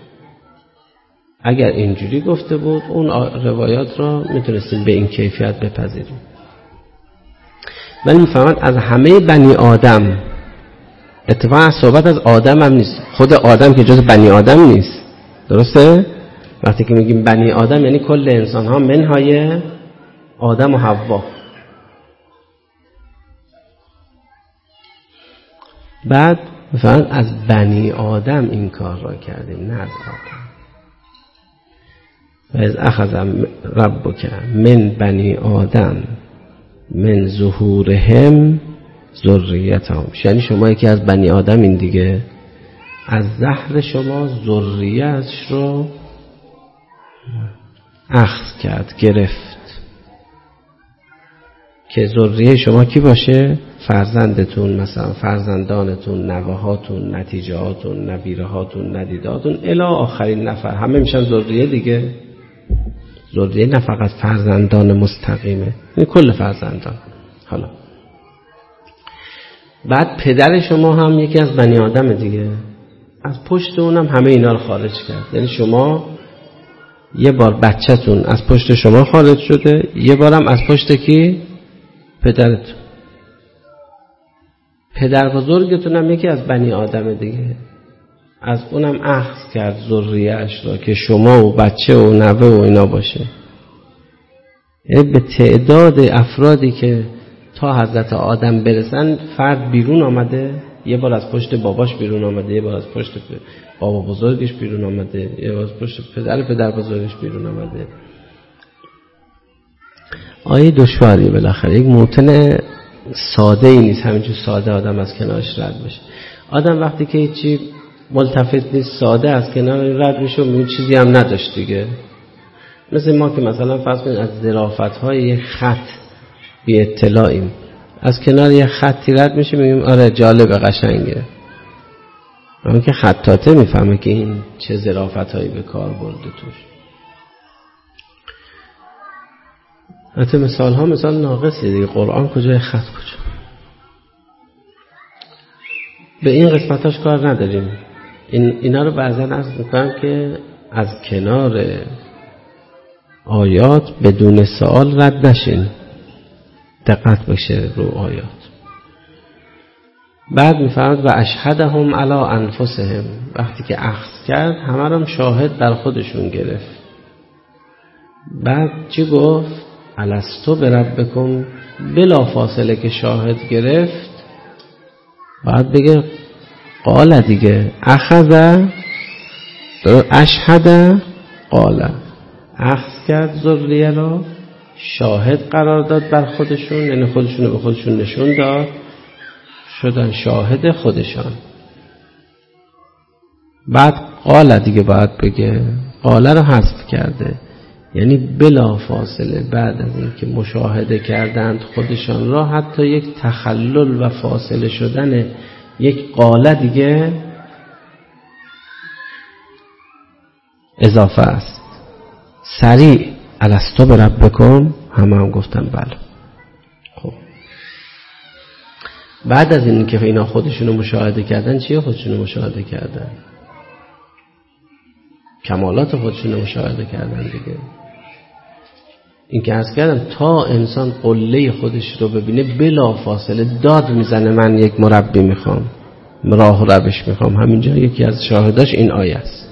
اگر اینجوری گفته بود اون روایات را میتونستیم به این کیفیت بپذیریم. ولی میفهمد از همه بنی آدم. اتفاقا صحبت از آدم هم نیست، خود آدم که جز بنی آدم نیست. درسته؟ وقتی که میگیم بنی آدم یعنی کل انسان ها منهای آدم و حوا. بعد فقط از بنی آدم این کار را کردیم، نه از آدم. و از اخذ ربک من بنی آدم من ظهورهم ذریتهم. یعنی شما یکی از بنی آدم این دیگه، از زهر شما ذریه‌اش رو اخذ کرد، گرفت. که ذریه شما کی باشه؟ فرزندتون، مثلا فرزندانتون، نوهاتون، نتیجهاتون، نبیرهاتون، ندیدهاتون الی آخرین نفر، همه میشن ذریه دیگه. ذریه نه فقط فرزندان مستقیمه، این کل فرزندان. حالا بعد پدر شما هم یکی از بنی آدم دیگه، از پشت اونم همه اینا رو خارج کرد. یعنی شما یه بار بچه‌تون از پشت شما خارج شده، یه بارم از پشت کی؟ پدرتون. پدر بزرگتون هم یکی از بنی آدم دیگه، از اونم اخذ کرد ذریه‌اش را که شما و بچه و نوه و اینا باشه. یعنی به تعداد افرادی که تا حضرت آدم برسن فرد بیرون آمده، یه بار از پشت باباش بیرون آمده، یه بار از پشت بابا بزرگش بیرون آمده، یه بار از پشت پدر بزرگش بیرون آمده. آیه دشواریه بالاخره، یک موتن ساده ای نیست همینجور ساده آدم از کنارش رد بشه. آدم وقتی که هیچی ملتفت نیست، ساده از کنار رد میشه و میگه چیزی هم نداشت دیگه. مثل ما که مثلا فرض کنید از ظرافت‌های یک خط بی اطلاعیم، از کنار یک خطی رد میشه میگیم آره جالب قشنگه، اما که خطاطه میفهمه که این چه ظرافت‌هایی به کار برده توش. حتی مثال ها مثال ناقصیه دیگه. قرآن کجای خط کجا؟ به این قسمتاش کار نداریم. اینا رو بعضن عرض میکنم که از کنار آیات بدون سوال رد نشین، دقت بشه رو آیات. بعد میفرماد و اشهدهم علی انفسهم، وقتی که اخذ کرد همه رو شاهد بر خودشون گرفت. بعد چی گفت؟ الستو بربکم، بلا فاصله که شاهد گرفت بعد بگه قال دیگه، اخذ اشهد قال، اخذ کرد ذریه را شاهد قرار داد بر خودشون، یعنی خودشون رو به خودشون نشون داد، شدن شاهد خودشان. بعد قال دیگه باید بگه، قال رو حذف کرده، یعنی بلا فاصله بعد از این که مشاهده کردند خودشان را، حتی یک تخلل و فاصله شدن یک قال دیگه اضافه است. سریع الستو بربکم، همه هم گفتن بله. خب بعد از این که اینا خودشونو مشاهده کردن، چیه خودشونو مشاهده کردن؟ کمالات خودشونو مشاهده کردن دیگه. این که عرض کردم تا انسان قله خودش رو ببینه بلا فاصله داد میزنه من یک مربی میخوام، راه و روش میخوام. همینجا یکی از شاهداش این آیه است.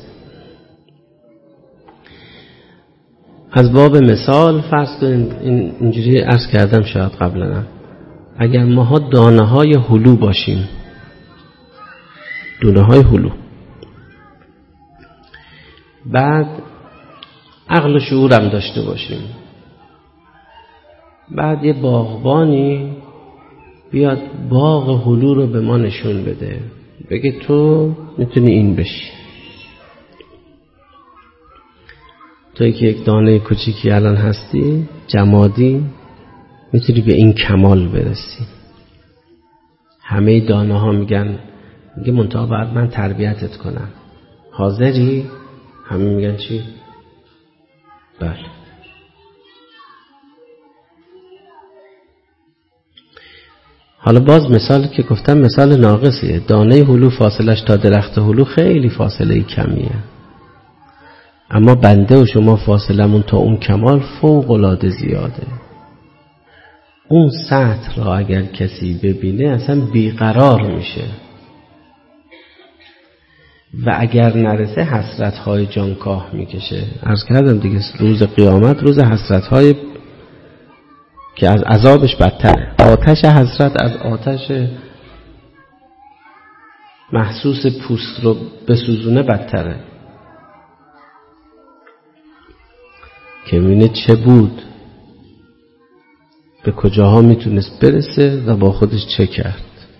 از باب مثال فرض کنید اینجوری عرض کردم شاید قبلا، اگر ماها دانه های هلو باشیم، دانه های هلو، بعد عقل و شعورم داشته باشیم، بعد یه باغبانی بیاد باغ هلو رو به ما نشون بده، بگه تو میتونی این بشی، توی که یک دانه کوچیکی الان هستی، جمادی، میتونی به این کمال برسی. همه دانه ها میگه منتها باید من تربیتت کنم، حاضری؟ همه میگن چی؟ بله. حالا باز مثالی که گفتم مثال ناقصیه. دانه هلو فاصلش تا درخت هلو خیلی فاصله کمیه، اما بنده و شما فاصلمون تا اون کمال فوق العاده زیاده. اون سطح را اگر کسی ببینه اصلا بیقرار میشه و اگر نرسه حسرت‌های جانکاه میکشه. عرض کردم دیگه روز قیامت روز حسرت‌های که از عذابش بدتره. آتش حسرت از آتش محسوس پوست رو بسوزونه بدتره، که می‌بینه چه بود، به کجاها میتونست برسه و با خودش چه کرد.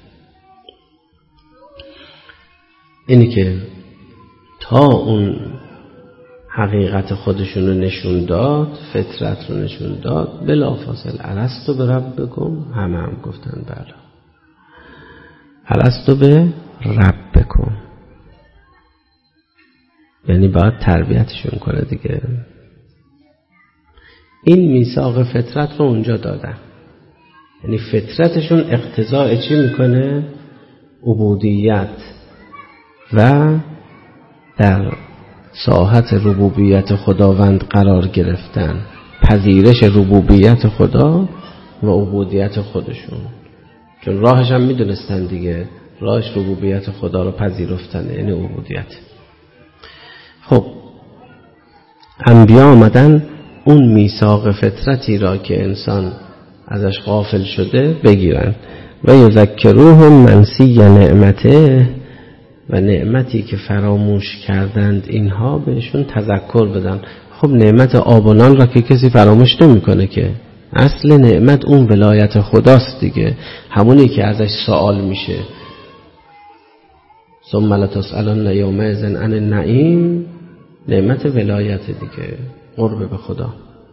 اینی که تا اون حقیقت خودشون رو نشون داد، فطرت رو نشون داد، بلافاصله الستو به ربکم، همه هم گفتن بله، الستو به ربکم، یعنی باید تربیتشون کنه دیگه. این میثاق فطرت رو اونجا دادن، یعنی فطرتشون اقتضاء چی میکنه؟ عبودیت و در ساحت ربوبیت خداوند قرار گرفتن، پذیرش ربوبیت خدا و عبودیت خودشون، چون راهش هم میدونستن دیگه، راهش ربوبیت خدا رو پذیرفتن، یعنی عبودیت. خب انبیا آمدن اون میثاق فطرتی را که انسان ازش غافل شده بگیرن و یذکروهم منسی نعمته، و نعمتی که فراموش کردند اینها بهشون تذکر بدن. خب نعمت آب و نان را که کسی فراموش نمی کنه که، اصل نعمت اون ولایت خداست دیگه، همونی که ازش سوال میشه ثم لتسألن یومئذ عن النعیم، نعمت ولایت دیگه، قرب به خدا.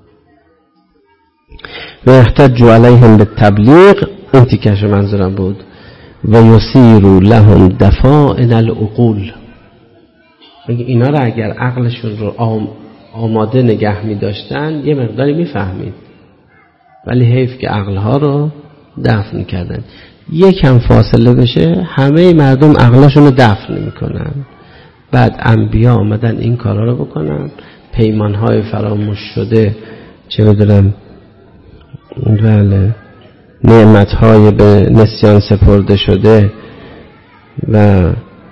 و احتجوا علیهم بالتبلیغ، این تیکش منظورم بود، و یسیروا لهم دفائن العقول. اینا را اگر عقلشون رو آماده نگه می داشتن یه مقداری می فهمید، ولی حیف که عقلها رو دفن کردن. یکم فاصله بشه همه مردم عقلشون رو دفن می کنن. بعد انبیا آمدن این کارا رو بکنن، پیمانهای فراموش شده، چه بدونم بله، نعمتهای به نسیان سپرده شده و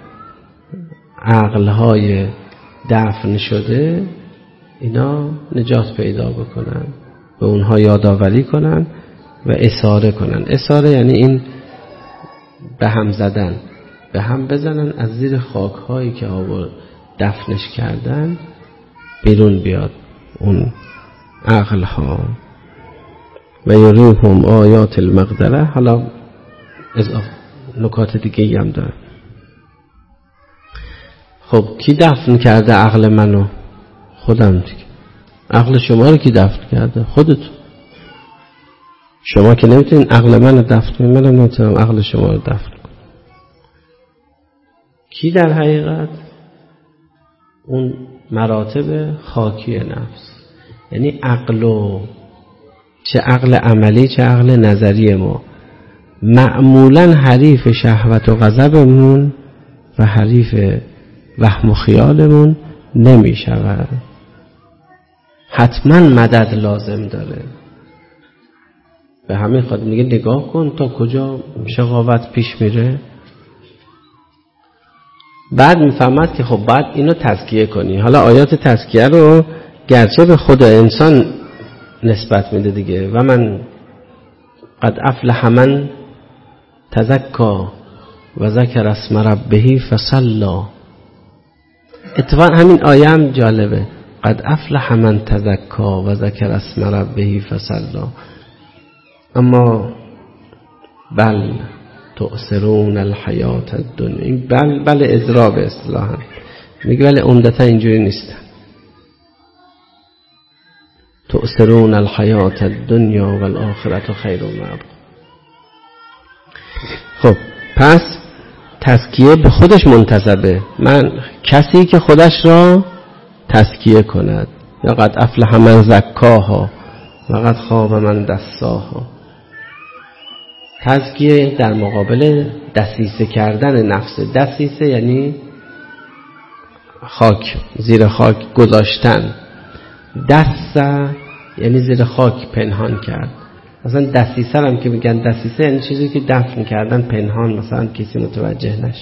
عقلهای دفن شده، اینا نجات پیدا بکنن، به اونها یادآوری کنن و اساره کنن. اساره یعنی این به هم زدن، به هم بزنن، از زیر خاکهایی که دفنش کردن بیرون بیاد اون عقلها. و یریهم آیات المقدره. حالا نکات دیگه هم داره. خب کی دفن کرده عقل منو؟ خودم دیگه. عقل شما رو کی دفن کرده؟ خودتون. شما که نمیتونین عقل منو دفن کنید، منم نمیتونم عقل شما رو دفن کنم. کی در حقیقت؟ اون مراتب خاکی نفس، یعنی عقل و چه عقل عملی چه عقل نظری ما معمولا حریف شهوت و غضبمون و حریف وهم و خیالمون نمی شود. حتما مدد لازم داره. به همین خاطر میگه نگاه کن تا کجا شقاوت پیش میره. بعد میفهمد که خب بعد اینو تزکیه کنی. حالا آیات تزکیه رو گرچه به خود انسان نسبت میده دیگه، و من قد افلح من تزکا و ذکر اسم ربه فصلی. اتفاقا همین آیه هم جالبه، قد افلح من تزکا و ذکر اسم ربه فصلی. اما بل تؤثرون الحیات الدنیا، این بل اضراب اصطلاحا میگه، ولی عمدتا اینجوری نیست. تؤثرون الحیات الدنیا والآخرة خیر و ابقی. خب پس تزکیه به خودش منتسبه. من کسی که خودش را تزکیه کند، یا قد افلح من زکاها و قد خاب من دساها. تزکیه در مقابل دسیسه کردن نفس. دسیسه یعنی خاک، زیر خاک گذاشتن. دسه یعنی زیر خاک پنهان کرد. مثلا دسیسه هم که میگن دسیسه یعنی چیزی که دفن کردن پنهان، مثلا کسی متوجه نشه.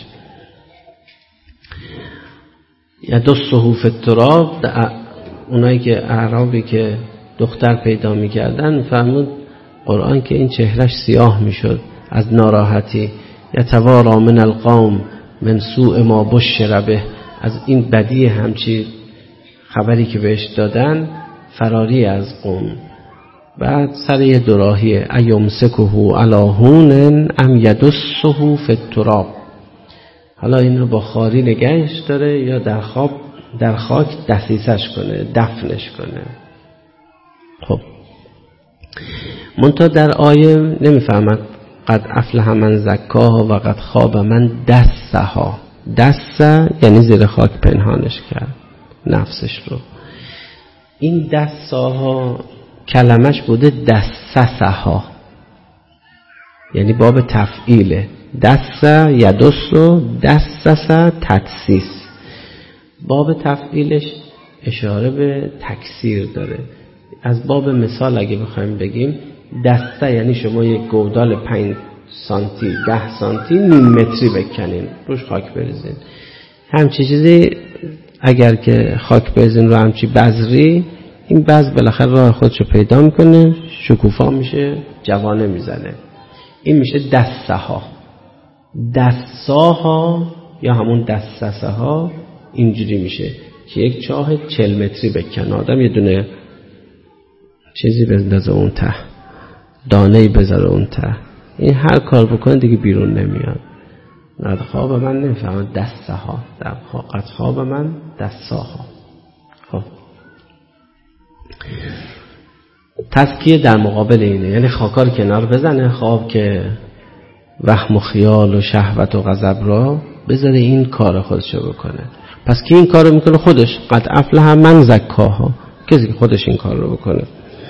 یا دو صحوف التراب، اونایی که اعرابی که دختر پیدا میکردن فرمود قرآن که این چهرش سیاه میشد از ناراحتی. یتوارا من القوم من سوء ما بشر به، از این بدی همچی خبری که بهش دادن فراری از قوم. بعد سر یه دوراهیه، ایمسکه علی هون ام یدسه فی التراب. حالا این رو با خاری نگهش داره یا در خاک دسیسش کنه، دفنش کنه. خب منتها در آیه نمیفهمد قد افلح من زکاها و قد خاب من دسها. دسه یعنی زیر خاک پنهانش کرد نفسش رو. این دساها کلمش بوده دسسها، یعنی باب تفعیله. دسه یدس و دسسه تدسیس. باب تفعیلش اشاره به تکثیر داره. از باب مثال اگه بخوایم بگیم، دسته یعنی شما یک گودال 5 سانتی 10 سانتی نیم متری بکنین روش خاک بریزین. همچی چیزی اگر که خاک بریزین رو همچی بذری، این بذر بالاخره راه خودشو پیدا میکنه، شکوفا میشه، جوانه میزنه. این میشه دسته ها. دستاها یا همون دستسه ها اینجوری میشه که یک چاه 40 متری بکنه. آدم یه دونه چیزی بندازه اون ته، دانه‌ای بذاره اون ته، این هر کار بکنه دیگه بیرون نمیاد. قد خواب من نمیفهمم دسته ها، قد خواب من دستاها. خب تزکیه در مقابل اینه، یعنی خاکار کنار بزنه، خواب که وهم و خیال و شهوت و غضب را بذاره این کار خودشو بکنه. پس کی این کار رو میکنه؟ خودش. قد افلح من زکاها، کسی که خودش این کار رو بکنه.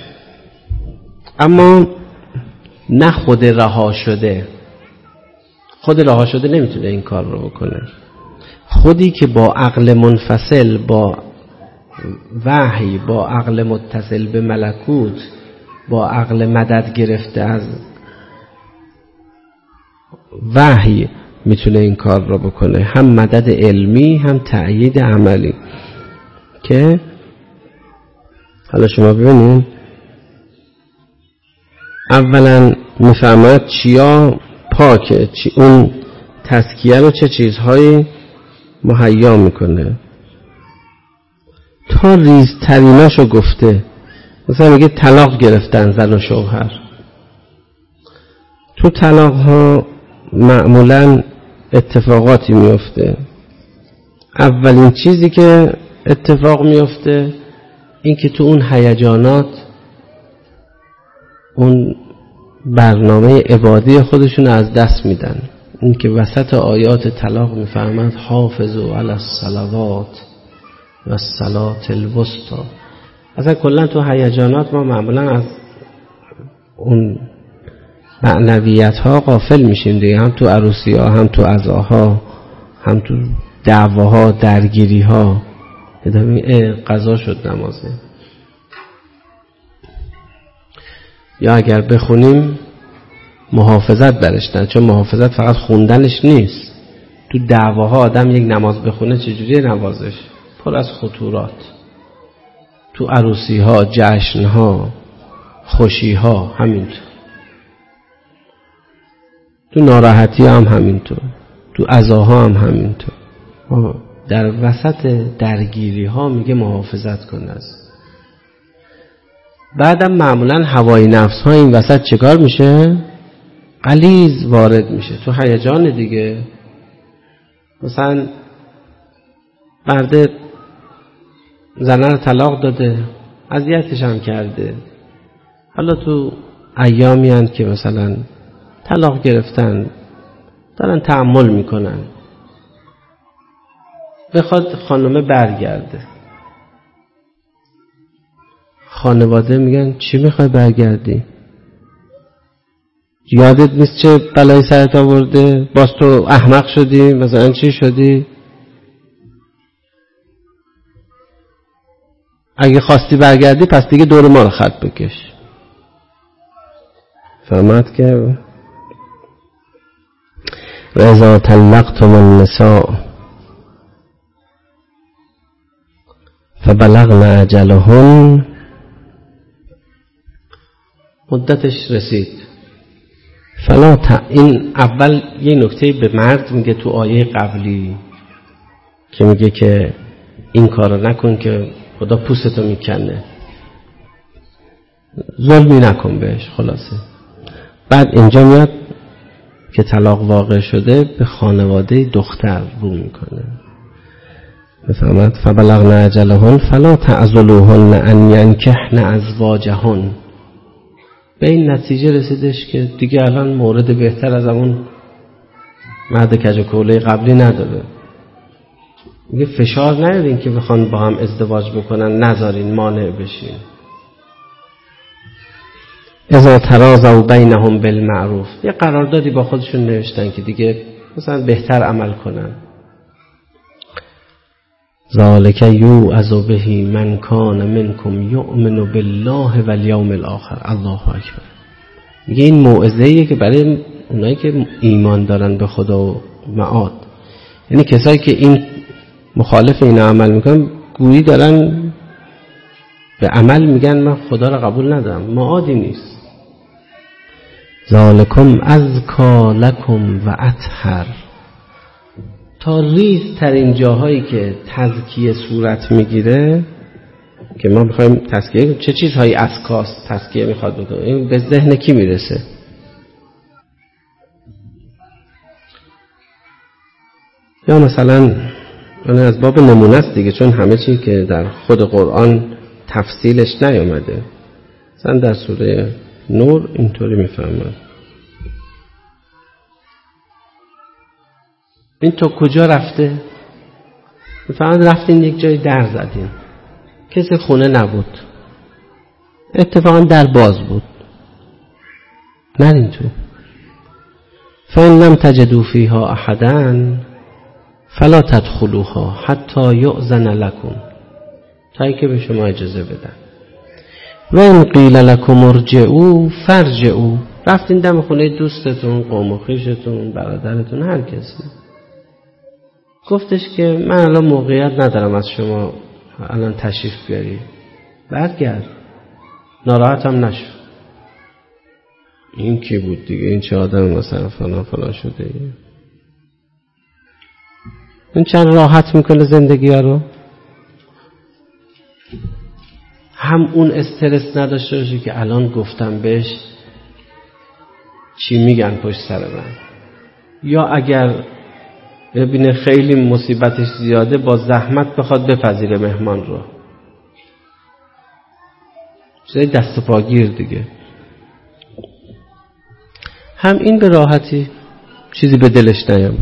اما نه خود رها شده. خود رها شده نمیتونه این کار رو بکنه. خودی که با عقل منفصل، با وحی، با عقل متصل به ملکوت، با عقل مدد گرفته از وحی میتونه این کار رو بکنه، هم مدد علمی هم تأیید عملی. که حالا شما ببینید اولا میفهمد چیا پاکه، اون تزکیه رو چه چیزهایی مهیا میکنه. تا ریزتریناشو گفته. مثلا میگه طلاق گرفتن زن و شوهر. تو طلاق ها معمولا اتفاقاتی میفته. اولین چیزی که اتفاق میفته این که تو اون هیجانات اون برنامه عبادی خودشون از دست میدن. این که وسط آیات طلاق میفرمند حافظوا علی الصلوات و الصلاة الوسطی. اصلا کلا تو هیجانات ما معمولا از اون معنویت ها غافل میشیم دیگه، هم تو عروسی ها، هم تو عزاها، هم تو دعواها، درگیری ها. قضا شد نمازه. یا اگر بخونیم محافظت برش نه، چون محافظت فقط خوندنش نیست. تو دعواها آدم یک نماز بخونه چجوریه نوازش؟ پر از خطورات. تو عروسی ها، جشن ها، خوشی ها همینطور، تو ناراحتی هم همینطور، تو عزاها هم همینطور. در وسط درگیری ها میگه محافظت کن از. بعدم معمولا هوای نفس ها این وسط چکار میشه؟ غلیظ وارد میشه تو هیجان دیگه. مثلا مرد زنه رو طلاق داده، اذیتش هم کرده، حالا تو ایامی هست که مثلا طلاق گرفتن دارن تحمل میکنن، بخواد خانومه برگرده، خانواده میگن چی میخوای برگردی؟ یادت نیست چه بلای سرت آورده؟ باز تو احمق شدی؟ مثلا چی شدی؟ اگه خواستی برگردی پس دیگه دور ما رو خط بکش. فهمت که و اذا طلقتم النساء فبلغن اجلهن، مدتش رسید، فلا این اول یه نکته به مرد میگه تو آیه قبلی که میگه که این کارو نکن که خدا پوستتو میکنه، ظلمی نکن بهش. خلاصه بعد اینجا میاد که طلاق واقع شده به خانواده دختر رو میکنه. بفهمد فبلغن اجلهن فلا تعضلوهن ان ینکحن ازواجهن. به این نتیجه رسیدش که دیگه الان مورد بهتر از اون مرد کج و کوله قبلی نداره. میگه فشار نیارین که بخوان با هم ازدواج بکنن، نذارین، مانع بشین. اذا تراضوا بینهم بالمعروف، یه قراردادی با خودشون نوشتن که دیگه مثلا بهتر عمل کنن. ذالک یوعظ به من کان منکم یؤمن بالله والیوم الاخر. الله اکبر. میگه این موعظه‌ایه که برای اونایی که ایمان دارن به خدا و معاد، یعنی کسایی که این مخالف این عمل میکنن گویی دارن به عمل میگن من خدا را قبول ندارم، معادی نیست. ذالکم ازکا لکم و اطهر. تا ریزترین جاهایی که تزکیه صورت میگیره، که ما میخوایم تزکیه، چه چیزهایی ازکاست تزکیه میخواد بکنه، این به ذهن کی میرسه؟ یا مثلا از باب نمونه است دیگه، چون همه چی که در خود قرآن تفصیلش نیامده. مثلا در سوره نور اینطوری میفهمن. این تو کجا رفته؟ میفهمن رفتین یک جای در زدین، کسی خونه نبود، اتفاقا در باز بود، نرین تو. فإن لم تجدوا فیها احدا فلا تدخلوها حتی یؤذن لکم، تا اینکه به شما اجازه بدن. و ان قیل لکم ارجعوا فارجعوا، رفتین دم خونه دوستتون، قوم و خویشتون، برادرتون، هر کسی، گفتش که من الان موقعیت ندارم از شما الان تشریف بیاری، برگرد، ناراحت هم نشو. این کی بود دیگه؟ این چه آدم مثلا فلان شده؟ این چند راحت میکنه زندگی ها رو. هم اون استرس نداشته باشه که الان گفتم بهش چی میگن پشت سر من، یا اگر ببینه خیلی مصیبتش زیاده با زحمت بخواد بپذیره مهمان رو. چیزای دست پاگیر دیگه. هم این به راحتی چیزی به دلش نیامد.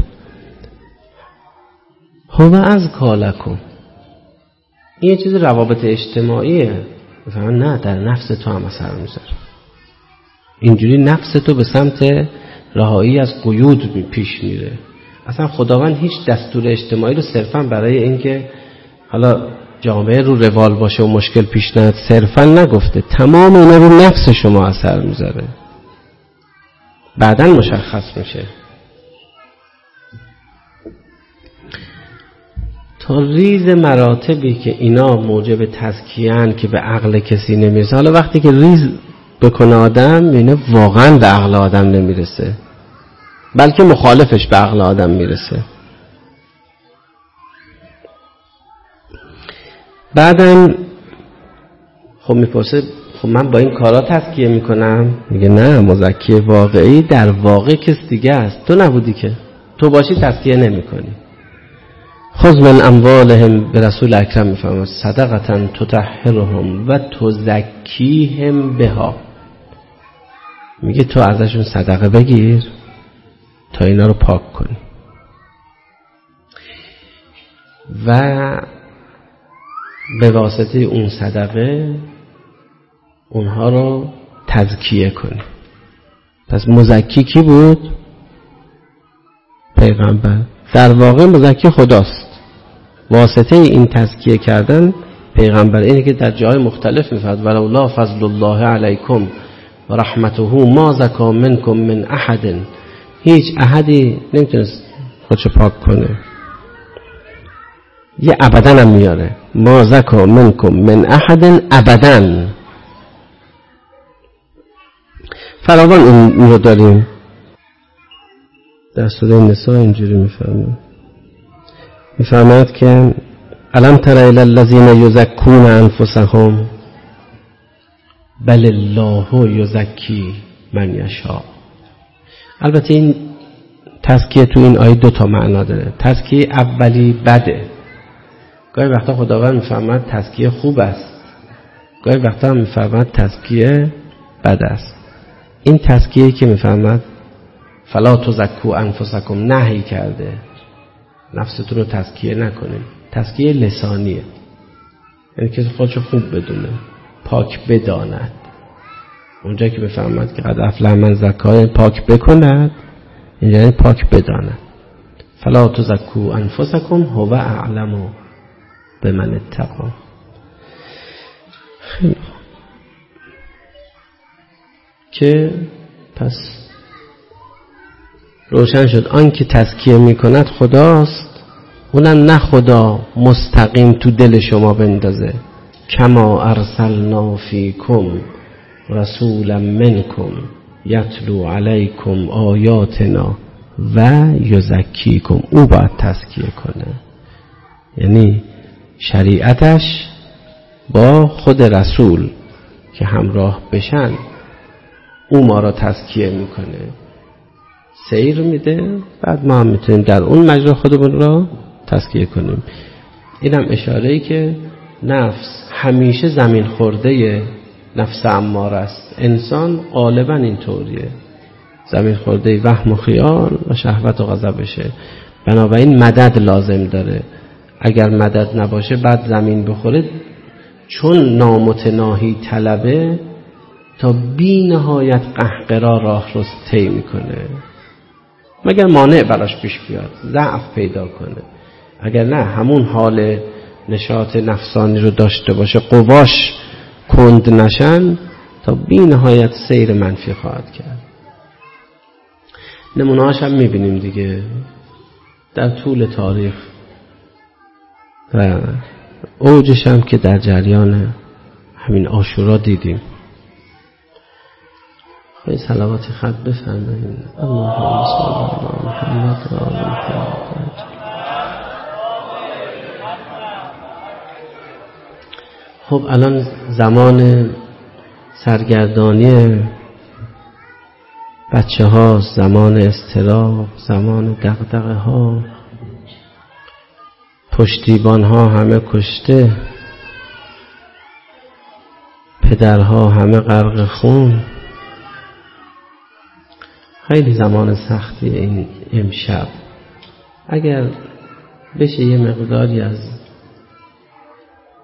هو ازکا لکم، این یه چیز روابط اجتماعیه. مثلا نه، در نفس تو هم اثر میذاره. اینجوری نفس تو به سمت رهایی از قیود پیش میره. اصلا خداوند هیچ دستور اجتماعی رو صرفا برای اینکه حالا جامعه رو روال باشه و مشکل پیش نیاد صرفا نگفته، تمام اینا رو نفس شما اثر میذاره، بعداً مشخص میشه. تا ریز مراتبی که اینا موجب تزکیه‌اند که به عقل کسی نمیرسه. حالا وقتی که ریز بکنه آدم، اینه واقعا به عقل آدم نمیرسه، بلکه مخالفش به عقل آدم میرسه. بعدم خب میپرسه خب من با این کارا تزکیه میکنم؟ میگه نه، مزکی واقعی در واقع کس دیگه است، تو نبودی که، تو باشی تزکیه نمیکنی. خذ من اموالهم، به رسول اکرم میفرماد صدقه تطهرهم و تزکیهم بها. میگه تو ازشون صدقه بگیر تا اینا رو پاک کنی و به واسطه اون صدقه اونها رو تزکیه کنی. پس مزکی کی بود؟ پیغمبر. در واقع مزکی خداست، واسطه این تزکیه کردن پیغمبر. اینه که در جای مختلف میفرد ولولا فضل الله علیکم و رحمته ما زکا منکم من احد. هیچ احدی نمیتونست خودشو پاک کنه. یه ابداً هم میاره، ما زکا منکم من احد ابداً. فراوان این رو داریم. در سوره نساء اینجوری میفرماید که الم تر الی الذین یزکون انفسهم بل الله یزکی من یشاء. البته این تزکیه تو این آیه 2 معنا داره. تزکیه اولی بده، گاهی وقتا خداوند میفرماید تزکیه خوب است، گاهی وقتا هم میفرماید تزکیه بد است. این تزکیه‌ای که میفرماید فلا تزکوا انفسکم نهی کرده نفستون رو تزکیه نکنید، تزکیه لسانیه، یعنی که خودشو خوب بدونه، پاک بداند. اونجا که بفهمد که قد افلح من زکا، پاک بکند، یعنی پاک بداند. فلا تزکوا انفسکم هو اعلم بمن اتقی. که پس روشن شد آن که تزکیه میکند خداست، اونم نه خدا مستقیم تو دل شما بندازه. کما ارسلنا فیکم رسولا منکم یتلو علیکم آیاتنا و یزکیکم. او باید تزکیه کنه، یعنی شریعتش با خود رسول که همراه بشن او ما را تزکیه میکنه، سیر میده، بعد ما هم میتونیم در اون مجرا خودمون را تزکیه کنیم. اینم اشاره‌ای که نفس همیشه زمین خورده نفس اماره است. انسان غالبا اینطوریه، زمین خورده وهم و خیال و شهوت و غضبشه. بنابراین مدد لازم داره. اگر مدد نباشه بعد زمین بخوره، چون نامتناهی طلبه تا بی نهایت قهقرا راه رو طی میکنه، مگر مانع براش پیش بیاد، ضعف پیدا کنه. اگر نه همون حال نشاط نفسانی رو داشته باشه، قواش کند نشن، تا بی نهایت سیر منفی خواهد کرد. نمونه‌هاش هم میبینیم دیگه در طول تاریخ و اوجش هم که در جریان همین عاشورا دیدیم. خواهی صلوات خط بفرمایید. اللهم صل علی محمد و آل محمد. خب الان زمان سرگردانی بچه ها، زمان اضطراب، زمان دغدغه ها، پشتیبان ها همه کشته، پدرها همه غرق خون. خیلی زمان سختی این امشب. اگر بشه یه مقداری از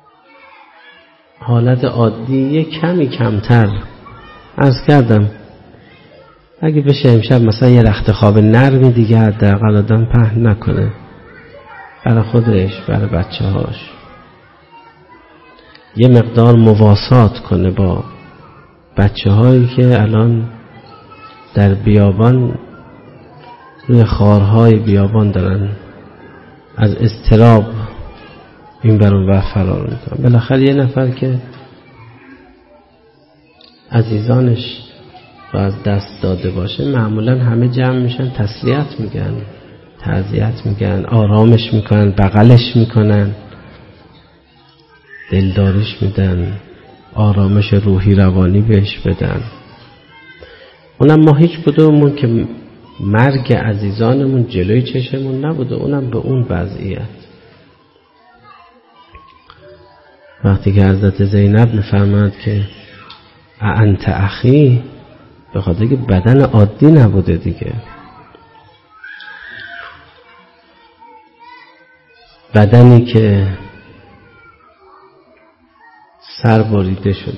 حالت عادی یه کمی کمتر، عرض کردم اگه بشه امشب مثلا یه رخت خواب نرمی دیگه حداقل آدم پهن نکنه برای خودش، برای بچه‌هاش، یه مقدار مواسات کنه با بچه‌هایی که الان در بیابان روی خارهای بیابان دارن از اضطراب این بر اون ور فرار میکنن. بالاخره یه نفر که عزیزانش رو از دست داده باشه معمولا همه جمع میشن تسلیت میگن، تعزیت میگن، آرامش میکنن، بغلش میکنن، دلداریش میدن، آرامش روحی روانی بهش بدن. اونم ما هیچ کدوممون که مرگ عزیزانمون جلوی چشمون نبوده، اونم به اون وضعیت. وقتی که حضرت زینب میفرماد که انت اخی، به خاطر که بدن عادی نبوده دیگه، بدنی که سر بریده شده،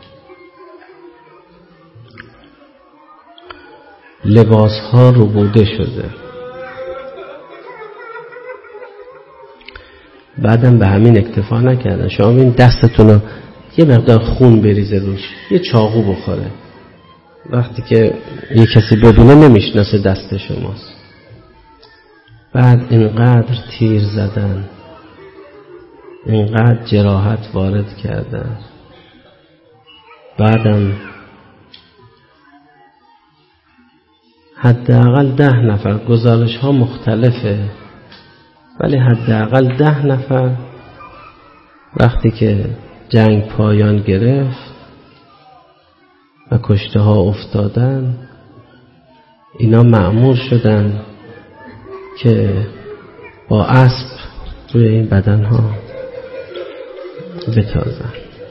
لباسها ربوده شده، بعدم به همین اکتفا نکردن. شما این دستتون رو یه مقدار خون بریزه روش، یه چاقو بخوره، وقتی که یه کسی ببینه نمیشناسه دست شماست. بعد اینقدر تیر زدن، اینقدر جراحت وارد کردن، بعدم حداقل 10 نفر، گزارش ها مختلفه ولی حداقل 10 نفر وقتی که جنگ پایان گرفت و کشته ها افتادن، اینا مأمور شدن که با اسب روی این بدن ها بتازن،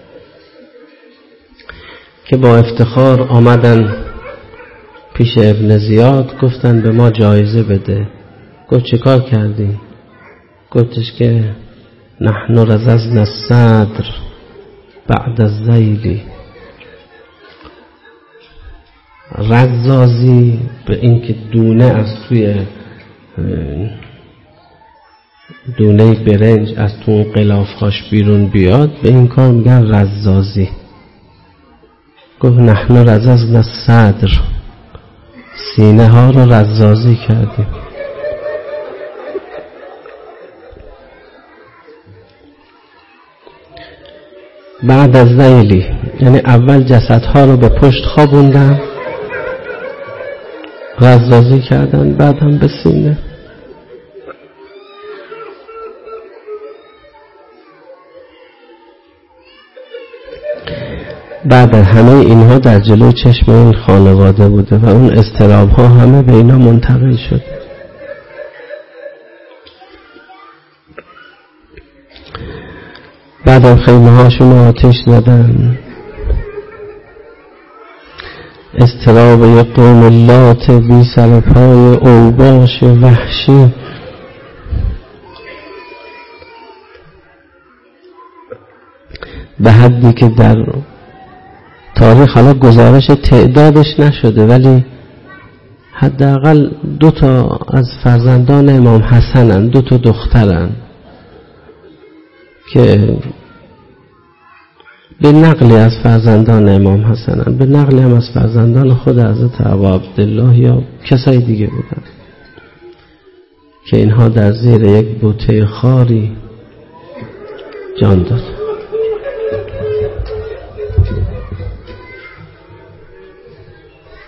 که با افتخار آمدن پیش ابن زیاد، گفتن به ما جایزه بده. گفت چه کار کردی؟ گفتش که نحن رززنا الصدر بعد الذیل. رزازی به این که دونه از توی دونه برنج از تو غلافهاش بیرون بیاد، به این کار میگن رزازی. گفت نحن رززنا الصدر، سینه ها رو رزازی کردیم. بعد از ذیلی یعنی اول جسدها رو به پشت خوابوندن، رزازی کردن، بعد هم به سینه. بعد همه اینها در جلوی چشم این خانواده بوده و اون اضطراب ها همه به اینا منتقل شد. بعد خیمه هاشون آتش زدن. اضطراب یه قوم لات بی سر پای اوباش وحشی. به حدی که در تاریخ حالا گزارش تعدادش نشده ولی حداقل 2 تا از فرزندان امام حسنن، 2 تا دخترن که به نقلی از فرزندان امام حسنن، به نقلی هم از فرزندان خود حضرت ابا عبدالله یا کسای دیگه بودن که اینها در زیر یک بوته خاری جان داد.